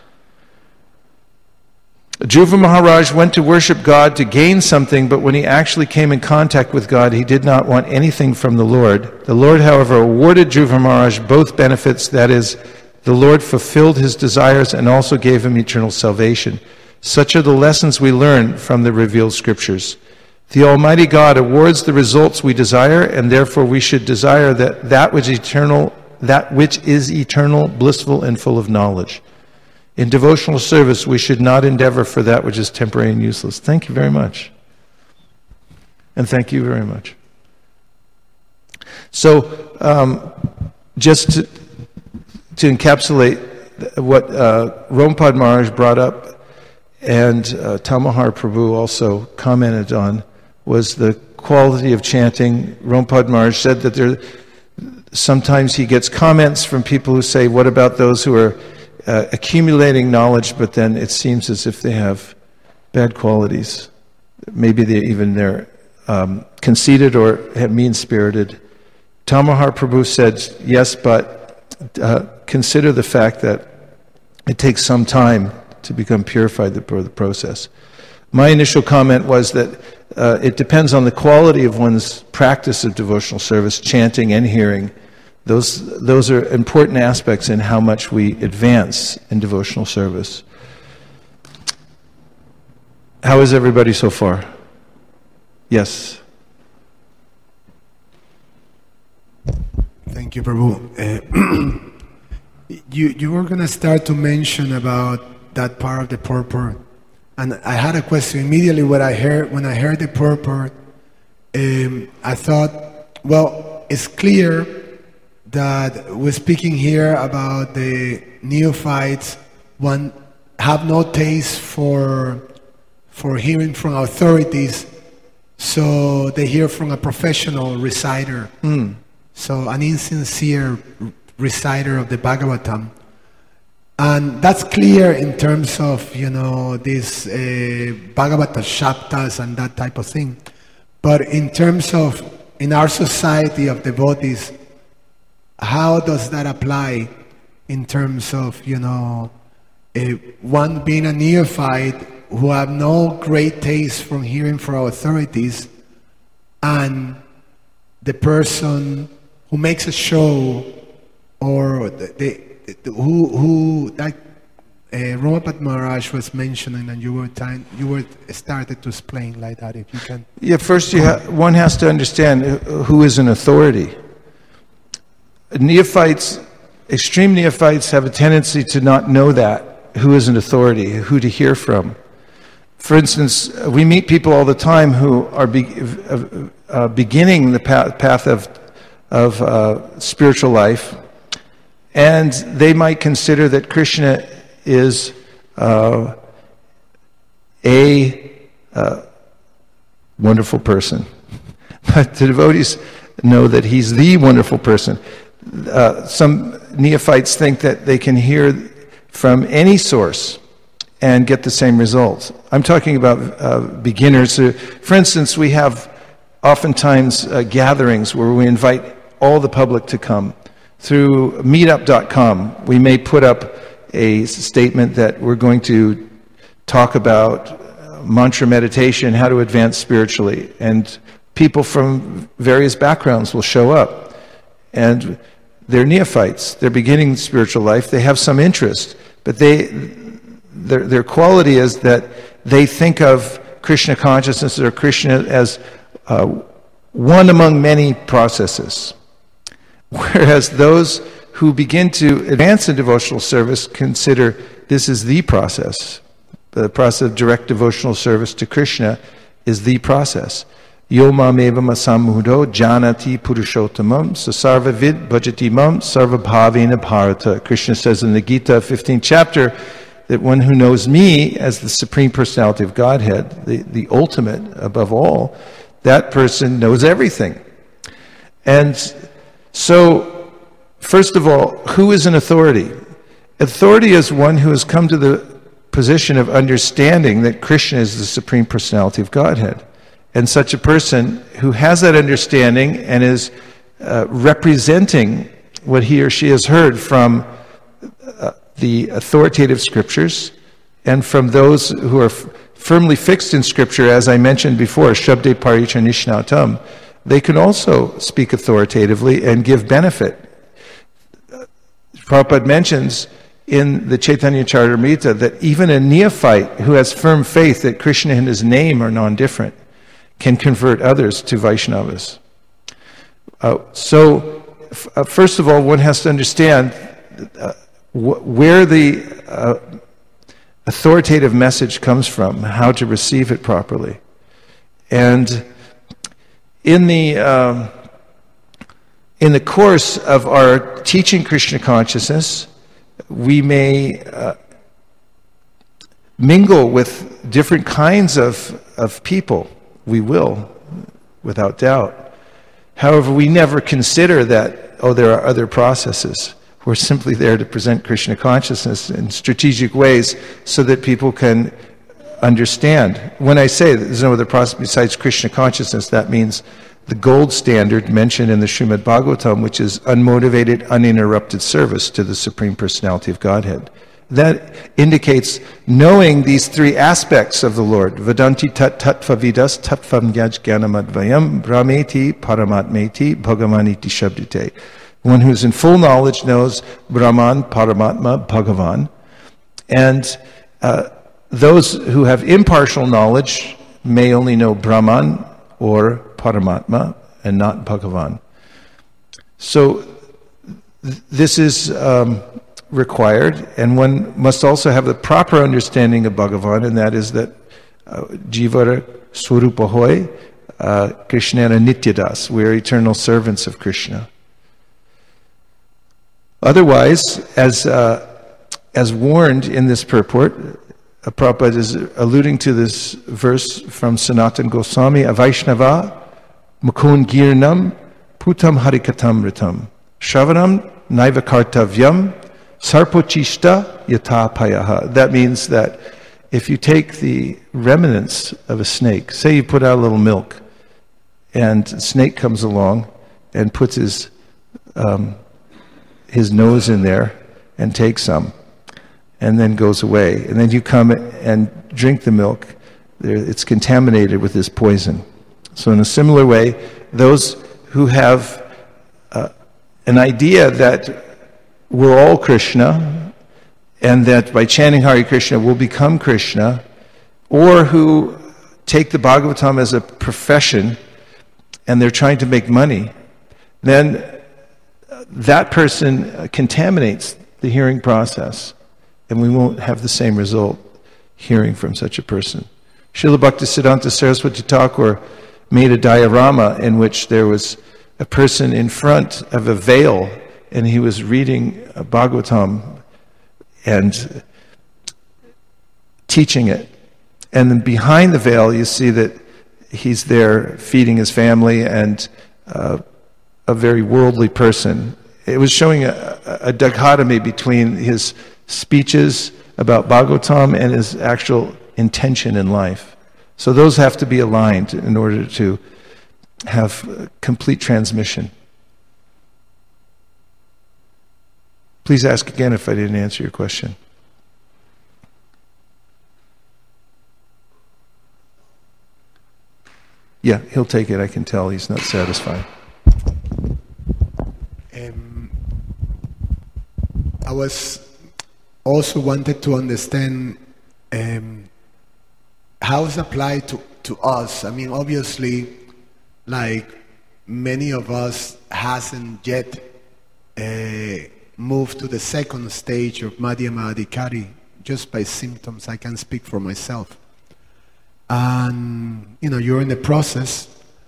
Dhruva Maharaj went to worship God to gain something, but when he actually came in contact with God, he did not want anything from the Lord. The Lord, however, awarded Dhruva Maharaj both benefits, that is, the Lord fulfilled his desires and also gave him eternal salvation. Such are the lessons we learn from the revealed scriptures. The Almighty God awards the results we desire, and therefore we should desire that which is eternal, blissful, and full of knowledge. In devotional service, we should not endeavor for that which is temporary and useless. Thank you very much. And thank you very much. So, just to encapsulate what Rompad Maharaj brought up and Tamahar Prabhu also commented on, was the quality of chanting. Rompad Maharaj said that sometimes he gets comments from people who say, what about those who are accumulating knowledge, but then it seems as if they have bad qualities. Maybe they're conceited or mean-spirited. Tamahar Prabhu said, yes, but consider the fact that it takes some time to become purified through the process. My initial comment was that it depends on the quality of one's practice of devotional service, chanting and hearing. Those are important aspects in how much we advance in devotional service. How is everybody so far? Yes. Thank you, Prabhu. You were going to start to mention about that part of the purport, and I had a question immediately when I heard the purport. I thought, well, it's clear that we're speaking here about the neophytes. One have no taste for hearing from authorities, so they hear from a professional reciter. So an insincere reciter of the Bhagavatam. And that's clear in terms of, these Bhagavata Shaptas and that type of thing. But in terms of, in our society of devotees, how does that apply in terms of, one being a neophyte who have no great taste from hearing from authorities, and the person who makes a show, or who Rompad Maharaj was mentioning, and you were started to explain like that, if you can. Yeah, first one has to understand who is an authority. neophytes, extreme neophytes have a tendency to not know that, who is an authority, who to hear from. For instance, we meet people all the time who are beginning the path of spiritual life, and they might consider that Krishna is a wonderful person. But the devotees know that he's the wonderful person. Some neophytes think that they can hear from any source and get the same results. I'm talking about beginners. For instance, we have oftentimes gatherings where we invite all the public to come. Through meetup.com, we may put up a statement that we're going to talk about mantra meditation, how to advance spiritually, and people from various backgrounds will show up. And they're neophytes. They're beginning spiritual life. They have some interest, but their quality is that they think of Krishna consciousness or Krishna as one among many processes. Whereas those who begin to advance in devotional service consider this is the process. The process of direct devotional service to Krishna is the process. Yo mamevam asammudo janati purushottamam sasarvavid bhajati mam sarvabhavena bharata. Krishna says in the Gita, 15th chapter, that one who knows me as the Supreme Personality of Godhead, the ultimate above all, that person knows everything. And so, first of all, who is an authority? Authority is one who has come to the position of understanding that Krishna is the Supreme Personality of Godhead. And such a person who has that understanding and is representing what he or she has heard from the authoritative scriptures and from those who are firmly fixed in scripture, as I mentioned before, Shabde Paricha Nishnatam, they can also speak authoritatively and give benefit. Prabhupada mentions in the Chaitanya Charitamrita that even a neophyte who has firm faith that Krishna and his name are non-different can convert others to Vaishnavas. First of all, one has to understand where the authoritative message comes from, how to receive it properly. And in the course of our teaching Krishna consciousness, we may mingle with different kinds of people. We will, without doubt. However, we never consider that, there are other processes. We're simply there to present Krishna consciousness in strategic ways so that people can understand. When I say that there's no other process besides Krishna consciousness, that means the gold standard mentioned in the Srimad Bhagavatam, which is unmotivated, uninterrupted service to the Supreme Personality of Godhead. That indicates knowing these three aspects of the Lord. Vedanti tat tattva vidas tattvam yaj gyanamadvayam brahmeti paramatmeti bhagavaniti shabdite. One who's in full knowledge knows Brahman, Paramatma, Bhagavan. And those who have impartial knowledge may only know Brahman or Paramatma and not Bhagavan. So this is required, and one must also have the proper understanding of Bhagavan, and that is that Jivara Swarupa Hoy, Krishnana Nityadas. We are eternal servants of Krishna. Otherwise, as warned in this purport, Prabhupada is alluding to this verse from Sanatana Goswami, Avaishnava Mukund Girnam Putam Harikatam Ritam Shravanam Naiva Kartavyam Sarpochishta Yata Payaha. That means that if you take the remnants of a snake, say you put out a little milk, and a snake comes along and puts his nose in there and takes some, and then goes away. And then you come and drink the milk. It's contaminated with this poison. So in a similar way, those who have an idea that we're all Krishna, and that by chanting Hare Krishna we'll become Krishna, or who take the Bhagavatam as a profession and they're trying to make money, then that person contaminates the hearing process, and we won't have the same result hearing from such a person. Srila Bhaktisiddhanta Saraswati Thakur made a diorama in which there was a person in front of a veil, and he was reading Bhagavatam and teaching it. And then behind the veil, you see that he's there feeding his family and a very worldly person. It was showing a dichotomy between his speeches about Bhagavatam and his actual intention in life. So those have to be aligned in order to have complete transmission. Please ask again if I didn't answer your question. Yeah, he'll take it. I can tell he's not satisfied. I was also wanted to understand how it's applied to us. I mean, obviously, like many of us hasn't yet moved to the second stage of Madhyama Adhikari. Just by symptoms, I can speak for myself. And you're in the process.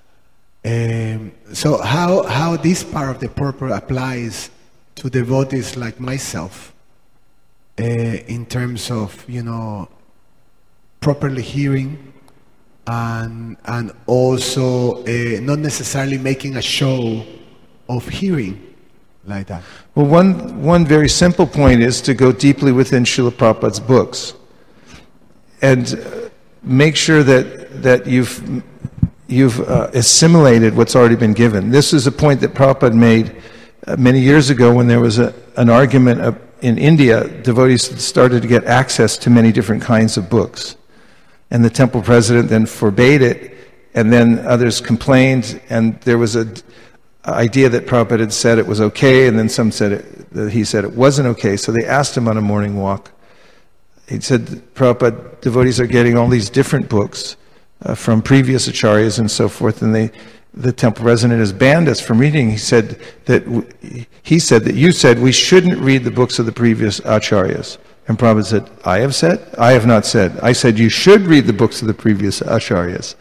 So how this part of the purport applies to devotees like myself in terms of properly hearing and also not necessarily making a show of hearing like that. Well, one very simple point is to go deeply within Srila Prabhupada's books and make sure that you've assimilated what's already been given. This is a point that Prabhupada made many years ago when there was an argument in India. Devotees started to get access to many different kinds of books. And the temple president then forbade it, and then others complained, and there was an idea that Prabhupada had said it was okay, and then some said that he said it wasn't okay, so they asked him on a morning walk. He said, Prabhupada, devotees are getting all these different books from previous acharyas and so forth, and the temple president has banned us from reading. He said that you said we shouldn't read the books of the previous acharyas. And Prabhupada said, I have said? I have not said. I said you should read the books of the previous acharyas.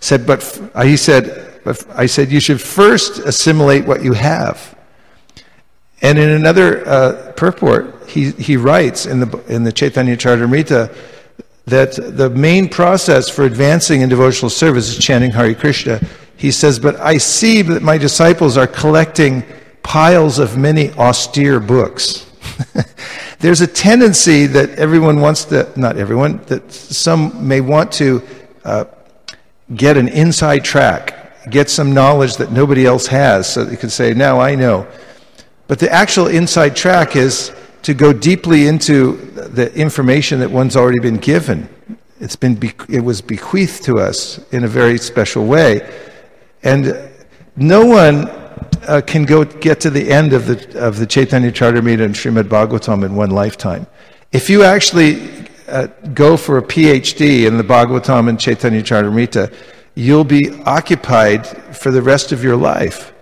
I said you should first assimilate what you have. And in another purport, he writes in the Chaitanya Charitamrita that the main process for advancing in devotional service is chanting Hare Krishna. He says, but I see that my disciples are collecting piles of many austere books. There's a tendency that everyone wants to, not everyone, that some may want to get an inside track, get some knowledge that nobody else has, so they can say, now I know. But the actual inside track is to go deeply into the information that one's already been given. It was bequeathed to us in a very special way. And no one can get to the end of the Chaitanya Charitamrita and Srimad Bhagavatam in one lifetime. If you actually go for a PhD in the Bhagavatam and Chaitanya Charitamrita, you'll be occupied for the rest of your life.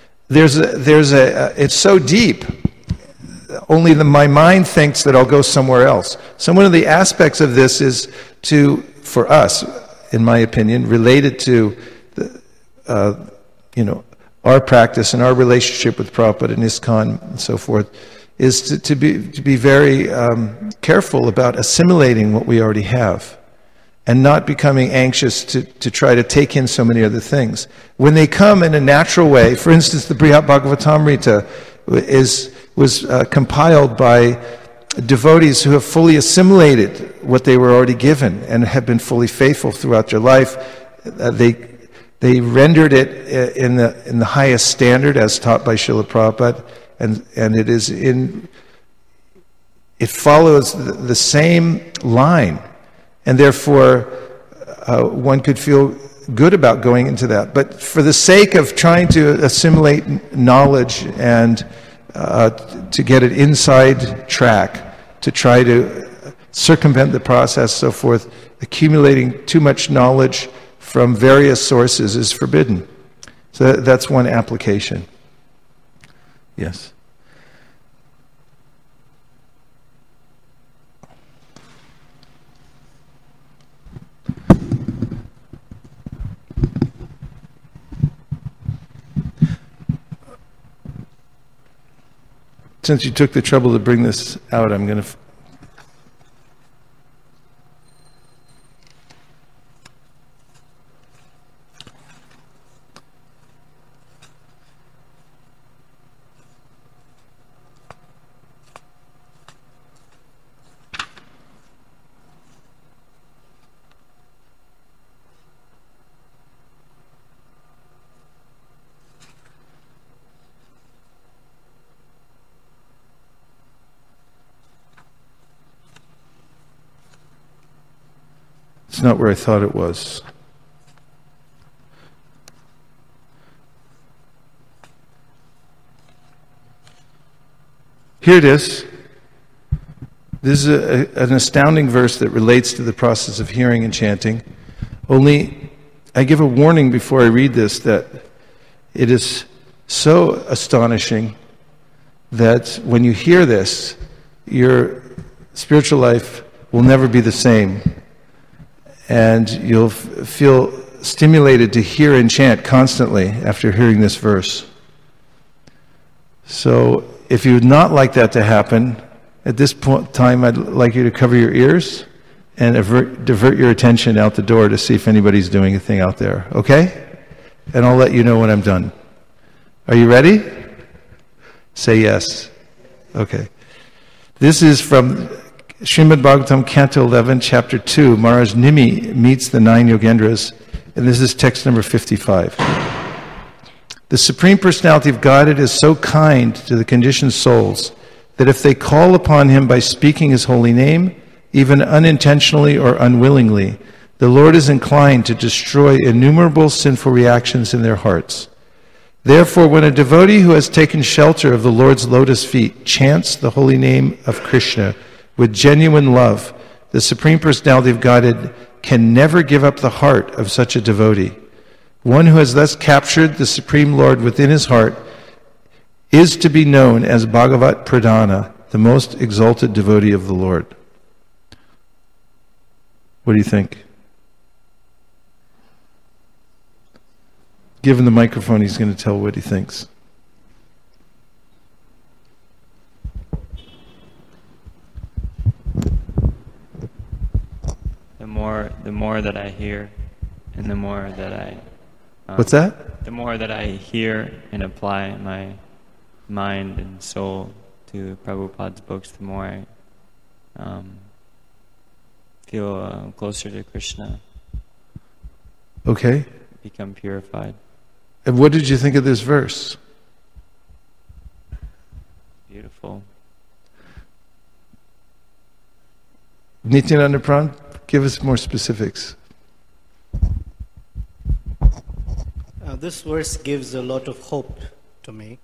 It's so deep. Only my mind thinks that I'll go somewhere else. So one of the aspects of this is for us, in my opinion, related to our practice and our relationship with Prabhupada and ISKCON and so forth, is to be very careful about assimilating what we already have and not becoming anxious to try to take in so many other things. When they come in a natural way, for instance, the Brihad Bhagavatamrita was compiled by devotees who have fully assimilated what they were already given and have been fully faithful throughout their life. They rendered it in the highest standard as taught by Srila Prabhupada, and it follows the same line, and therefore one could feel good about going into that. But for the sake of trying to assimilate knowledge and to get an inside track, to try to circumvent the process, so forth, accumulating too much knowledge from various sources is forbidden. So that's one application. Yes. Since you took the trouble to bring this out, I'm going to... It's not where I thought it was. Here it is. This is an astounding verse that relates to the process of hearing and chanting. Only, I give a warning before I read this that it is so astonishing that when you hear this, your spiritual life will never be the same. And you'll feel stimulated to hear and chant constantly after hearing this verse. So if you would not like that to happen, at this time I'd like you to cover your ears and divert your attention out the door to see if anybody's doing a thing out there. Okay? And I'll let you know when I'm done. Are you ready? Say yes. Okay. This is from Srimad Bhagavatam, Canto 11, Chapter 2. Maharaj Nimi meets the 9 Yogendras, and this is text number 55. The Supreme Personality of Godhead is so kind to the conditioned souls that if they call upon Him by speaking His holy name, even unintentionally or unwillingly, the Lord is inclined to destroy innumerable sinful reactions in their hearts. Therefore, when a devotee who has taken shelter of the Lord's lotus feet chants the holy name of Krishna with genuine love, the Supreme Personality of Godhead can never give up the heart of such a devotee. One who has thus captured the Supreme Lord within his heart is to be known as Bhagavat Pradhana, the most exalted devotee of the Lord. What do you think? Give him the microphone, he's going to tell what he thinks. The more that I hear, and the more that I... What's that? The more that I hear and apply my mind and soul to Prabhupada's books, the more I feel closer to Krishna. Okay. Become purified. And what did you think of this verse? Beautiful. Nityananda Pran, give us more specifics. This verse gives a lot of hope to me.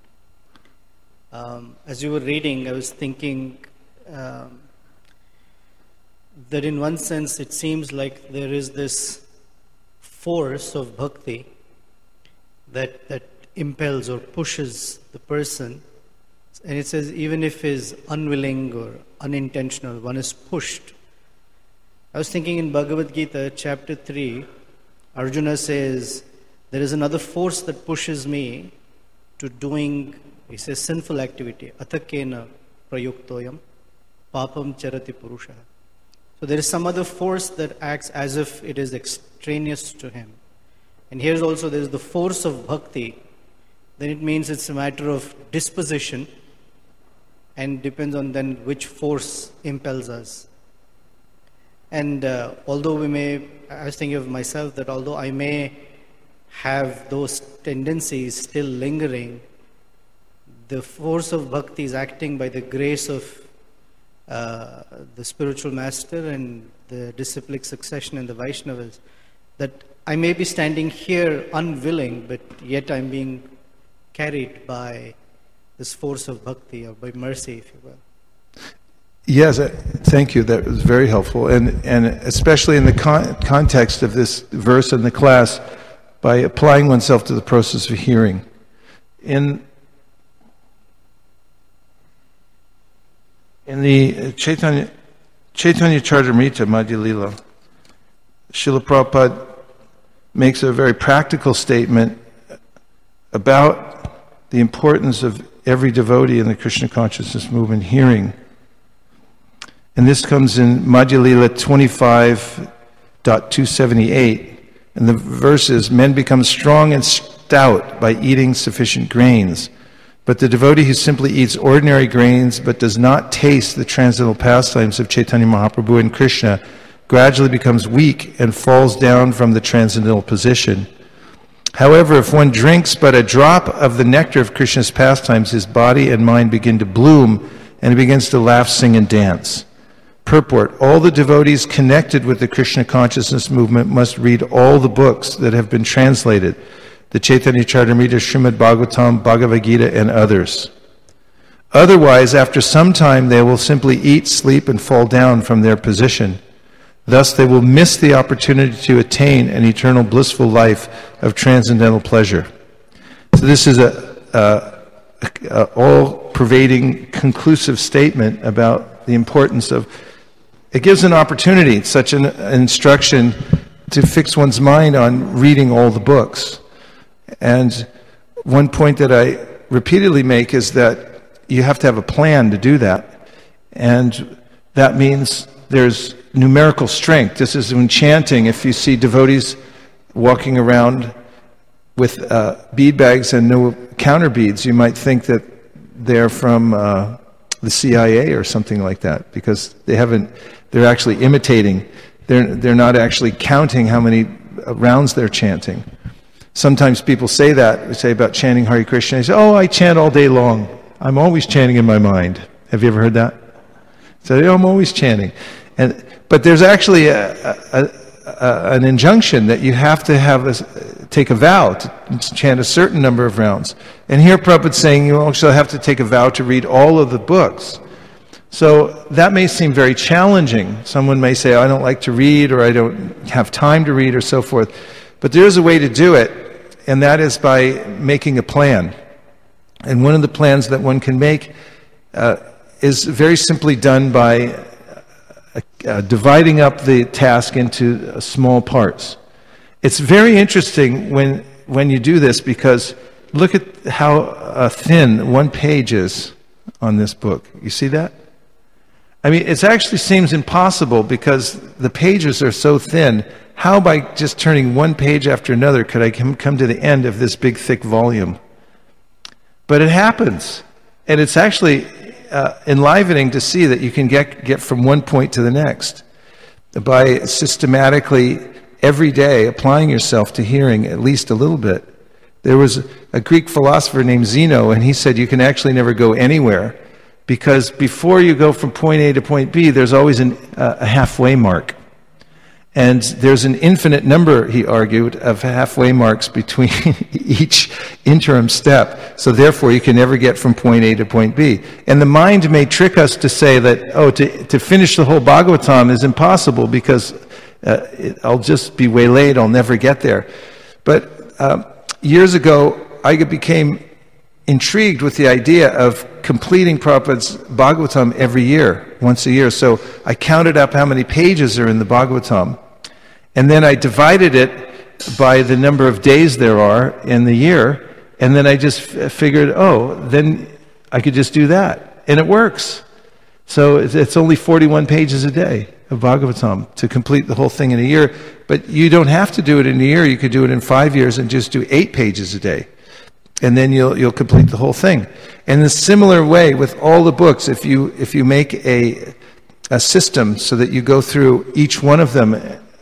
As you were reading, I was thinking that in one sense it seems like there is this force of bhakti that impels or pushes the person. And it says even if is unwilling or unintentional, one is pushed. I was thinking in Bhagavad Gita, chapter 3, Arjuna says, there is another force that pushes me to doing, he says, sinful activity. Athakena prayuktoyam papam charati purusha. So there is some other force that acts as if it is extraneous to him. And here's also there is the force of bhakti. Then it means it's a matter of disposition and depends on then which force impels us. And although I was thinking of myself that although I may have those tendencies still lingering, the force of bhakti is acting by the grace of the spiritual master and the disciplic succession and the Vaishnavas, that I may be standing here unwilling, but yet I'm being carried by this force of bhakti, or by mercy, if you will. Yes, thank you. That was very helpful. And especially in the context of this verse in the class, by applying oneself to the process of hearing. In In the Chaitanya Charitamrita, Madhya Lila, Srila Prabhupada makes a very practical statement about the importance of every devotee in the Krishna consciousness movement hearing. And this comes in Madhya Lila 25.278. And the verse is, men become strong and stout by eating sufficient grains. But the devotee who simply eats ordinary grains but does not taste the transcendental pastimes of Chaitanya Mahaprabhu and Krishna gradually becomes weak and falls down from the transcendental position. However, if one drinks but a drop of the nectar of Krishna's pastimes, his body and mind begin to bloom and he begins to laugh, sing, and dance. Purport: all the devotees connected with the Krishna consciousness movement must read all the books that have been translated, the Chaitanya Charitamrita, Srimad Bhagavatam, Bhagavad Gita, and others. Otherwise, after some time, they will simply eat, sleep, and fall down from their position. Thus, they will miss the opportunity to attain an eternal blissful life of transcendental pleasure. So this is a all-pervading, conclusive statement about the importance of... It gives an opportunity, such an instruction, to fix one's mind on reading all the books. And one point that I repeatedly make is that you have to have a plan to do that. And that means there's numerical strength. This is when chanting, if you see devotees walking around with bead bags and no counter beads, you might think that they're from the CIA or something like that, because they're actually imitating. They're not actually counting how many rounds they're chanting. Sometimes people say that, they say about chanting Hare Krishna, they say, oh, I chant all day long. I'm always chanting in my mind. Have you ever heard that? So I'm always chanting. But there's actually an injunction that you have to take a vow to chant a certain number of rounds. And here Prabhupada's saying you also have to take a vow to read all of the books. So that may seem very challenging. Someone may say, I don't like to read, or I don't have time to read, or so forth. But there is a way to do it, and that is by making a plan. And one of the plans that one can make is very simply done by dividing up the task into small parts. It's very interesting when you do this, because look at how thin one page is on this book. You see that? I mean, it actually seems impossible because the pages are so thin. How by just turning one page after another could I come to the end of this big, thick volume? But it happens. And it's actually enlivening to see that you can get from one point to the next by systematically, every day, applying yourself to hearing at least a little bit. There was a Greek philosopher named Zeno, and he said you can actually never go anywhere, because before you go from point A to point B, there's always a halfway mark. And there's an infinite number, he argued, of halfway marks between each interim step. So therefore, you can never get from point A to point B. And the mind may trick us to say that, to finish the whole Bhagavatam is impossible because I'll just be waylaid, I'll never get there. But years ago, I became intrigued with the idea of completing Prabhupada's Bhagavatam every year, once a year. So I counted up how many pages are in the Bhagavatam, and then I divided it by the number of days there are in the year, and then I just figured, then I could just do that. And it works. So it's only 41 pages a day of Bhagavatam to complete the whole thing in a year. But you don't have to do it in a year. You could do it in 5 years and just do 8 pages a day. And then you'll complete the whole thing. And in a similar way with all the books, if you make a system so that you go through each one of them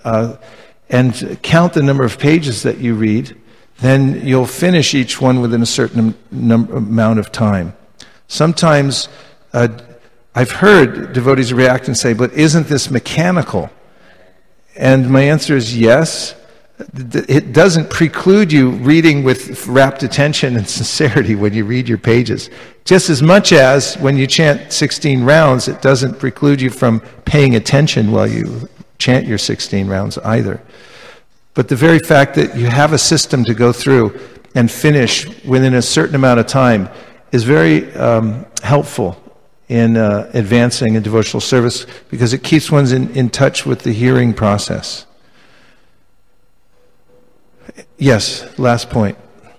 and count the number of pages that you read, then you'll finish each one within a certain amount of time. Sometimes I've heard devotees react and say, but isn't this mechanical? And my answer is yes. It doesn't preclude you reading with rapt attention and sincerity when you read your pages. Just as much as when you chant 16 rounds, it doesn't preclude you from paying attention while you chant your 16 rounds either. But the very fact that you have a system to go through and finish within a certain amount of time is very helpful in advancing a devotional service because it keeps one in touch with the hearing process. Yes, last point.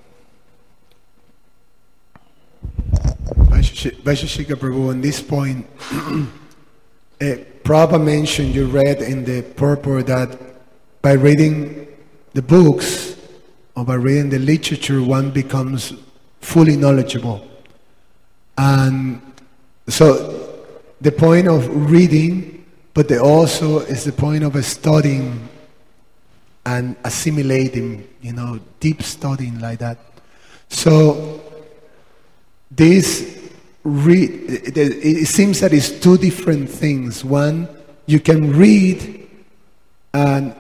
Vaisheshika Prabhu, on this point, Prabhupada mentioned, you read in the purport that by reading the books or by reading the literature, one becomes fully knowledgeable. And so the point of reading, but also is the point of studying and assimilating, deep studying like that. So it seems that it's two different things. One, you can read, and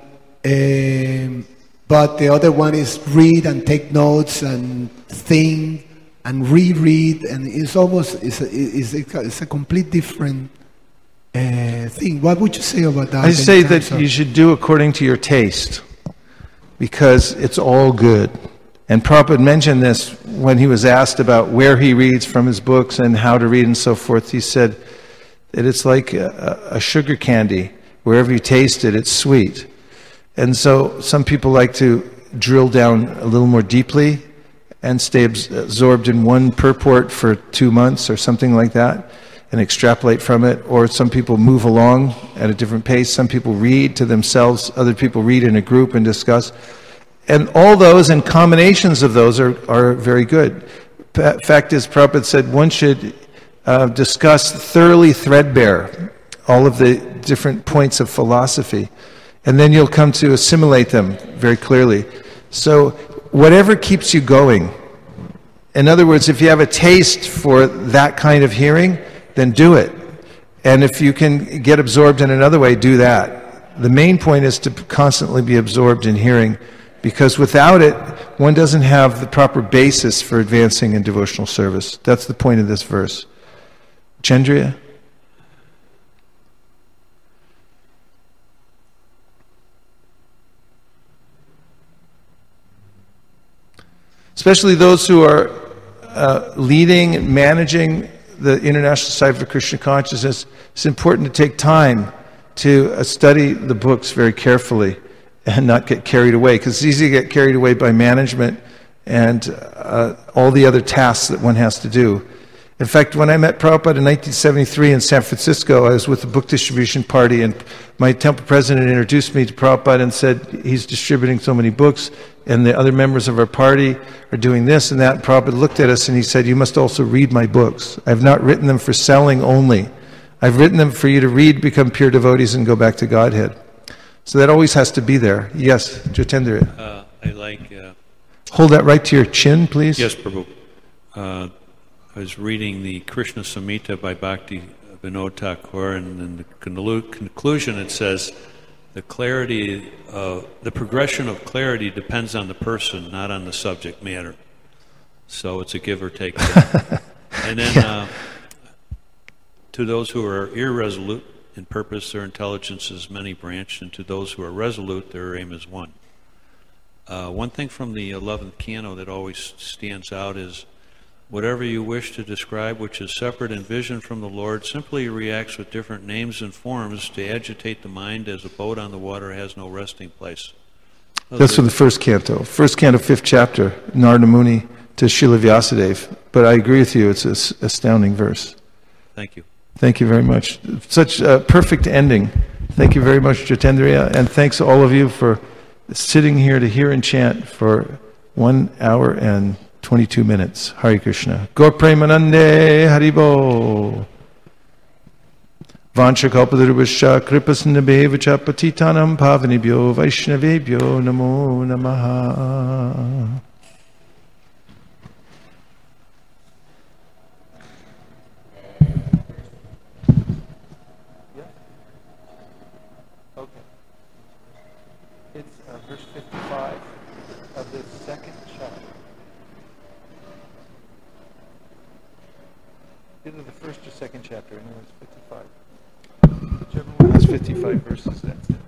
but the other one is read and take notes and think and reread, and it's a complete different thing. What would you say about that? I say that you should do according to your taste, because it's all good. And Prabhupada mentioned this when he was asked about where he reads from his books and how to read and so forth. He said that it's like a sugar candy. Wherever you taste it, it's sweet. And so some people like to drill down a little more deeply and stay absorbed in one purport for 2 months or something like that and extrapolate from it. Or some people move along at a different pace. Some people read to themselves. Other people read in a group and discuss. And all those and combinations of those are very good. Fact is, Prabhupada said one should discuss thoroughly threadbare all of the different points of philosophy, and then you'll come to assimilate them very clearly. So whatever keeps you going, in other words, if you have a taste for that kind of hearing, then do it. And if you can get absorbed in another way, do that. The main point is to constantly be absorbed in hearing, because without it, one doesn't have the proper basis for advancing in devotional service. That's the point of this verse. Chandriya? Especially those who are leading and managing the International Society for Krishna Consciousness, it's important to take time to study the books very carefully and not get carried away, because it's easy to get carried away by management and all the other tasks that one has to do. In fact, when I met Prabhupada in 1973 in San Francisco, I was with the book distribution party, and my temple president introduced me to Prabhupada and said, he's distributing so many books, and the other members of our party are doing this and that. And Prabhupada looked at us and he said, you must also read my books. I've not written them for selling only. I've written them for you to read, become pure devotees, and go back to Godhead. So that always has to be there. Yes, Jitendra. I like... Hold that right to your chin, please. Yes, Prabhu. I was reading the Krishna Samhita by Bhakti Vinod Thakur, and in the conclusion it says, the progression of clarity depends on the person, not on the subject matter. So it's a give or take. And then to those who are irresolute in purpose, their intelligence is many-branched, and to those who are resolute, their aim is one. One thing from the 11th canto that always stands out is, whatever you wish to describe which is separate in vision from the Lord simply reacts with different names and forms to agitate the mind as a boat on the water has no resting place. That's from the first canto. First canto, 5th chapter, Narada Muni to Srila Vyasadeva. But I agree with you, it's an astounding verse. Thank you. Thank you very much. Such a perfect ending. Thank you very much, Jitendriya, and thanks all of you for sitting here to hear and chant for 1 hour and 22 minutes. Hare Krishna. Gaur Premanande Haribo. Vancha Kalpadarubhascha Kripasnabhevacha Patitanam Pavanibhyo Vaishnavebhyo Namo Namaha. It's verse 55 of the second chapter. Either the first or second chapter, anyway, it's 55. Whichever one has 55 verses, that's it.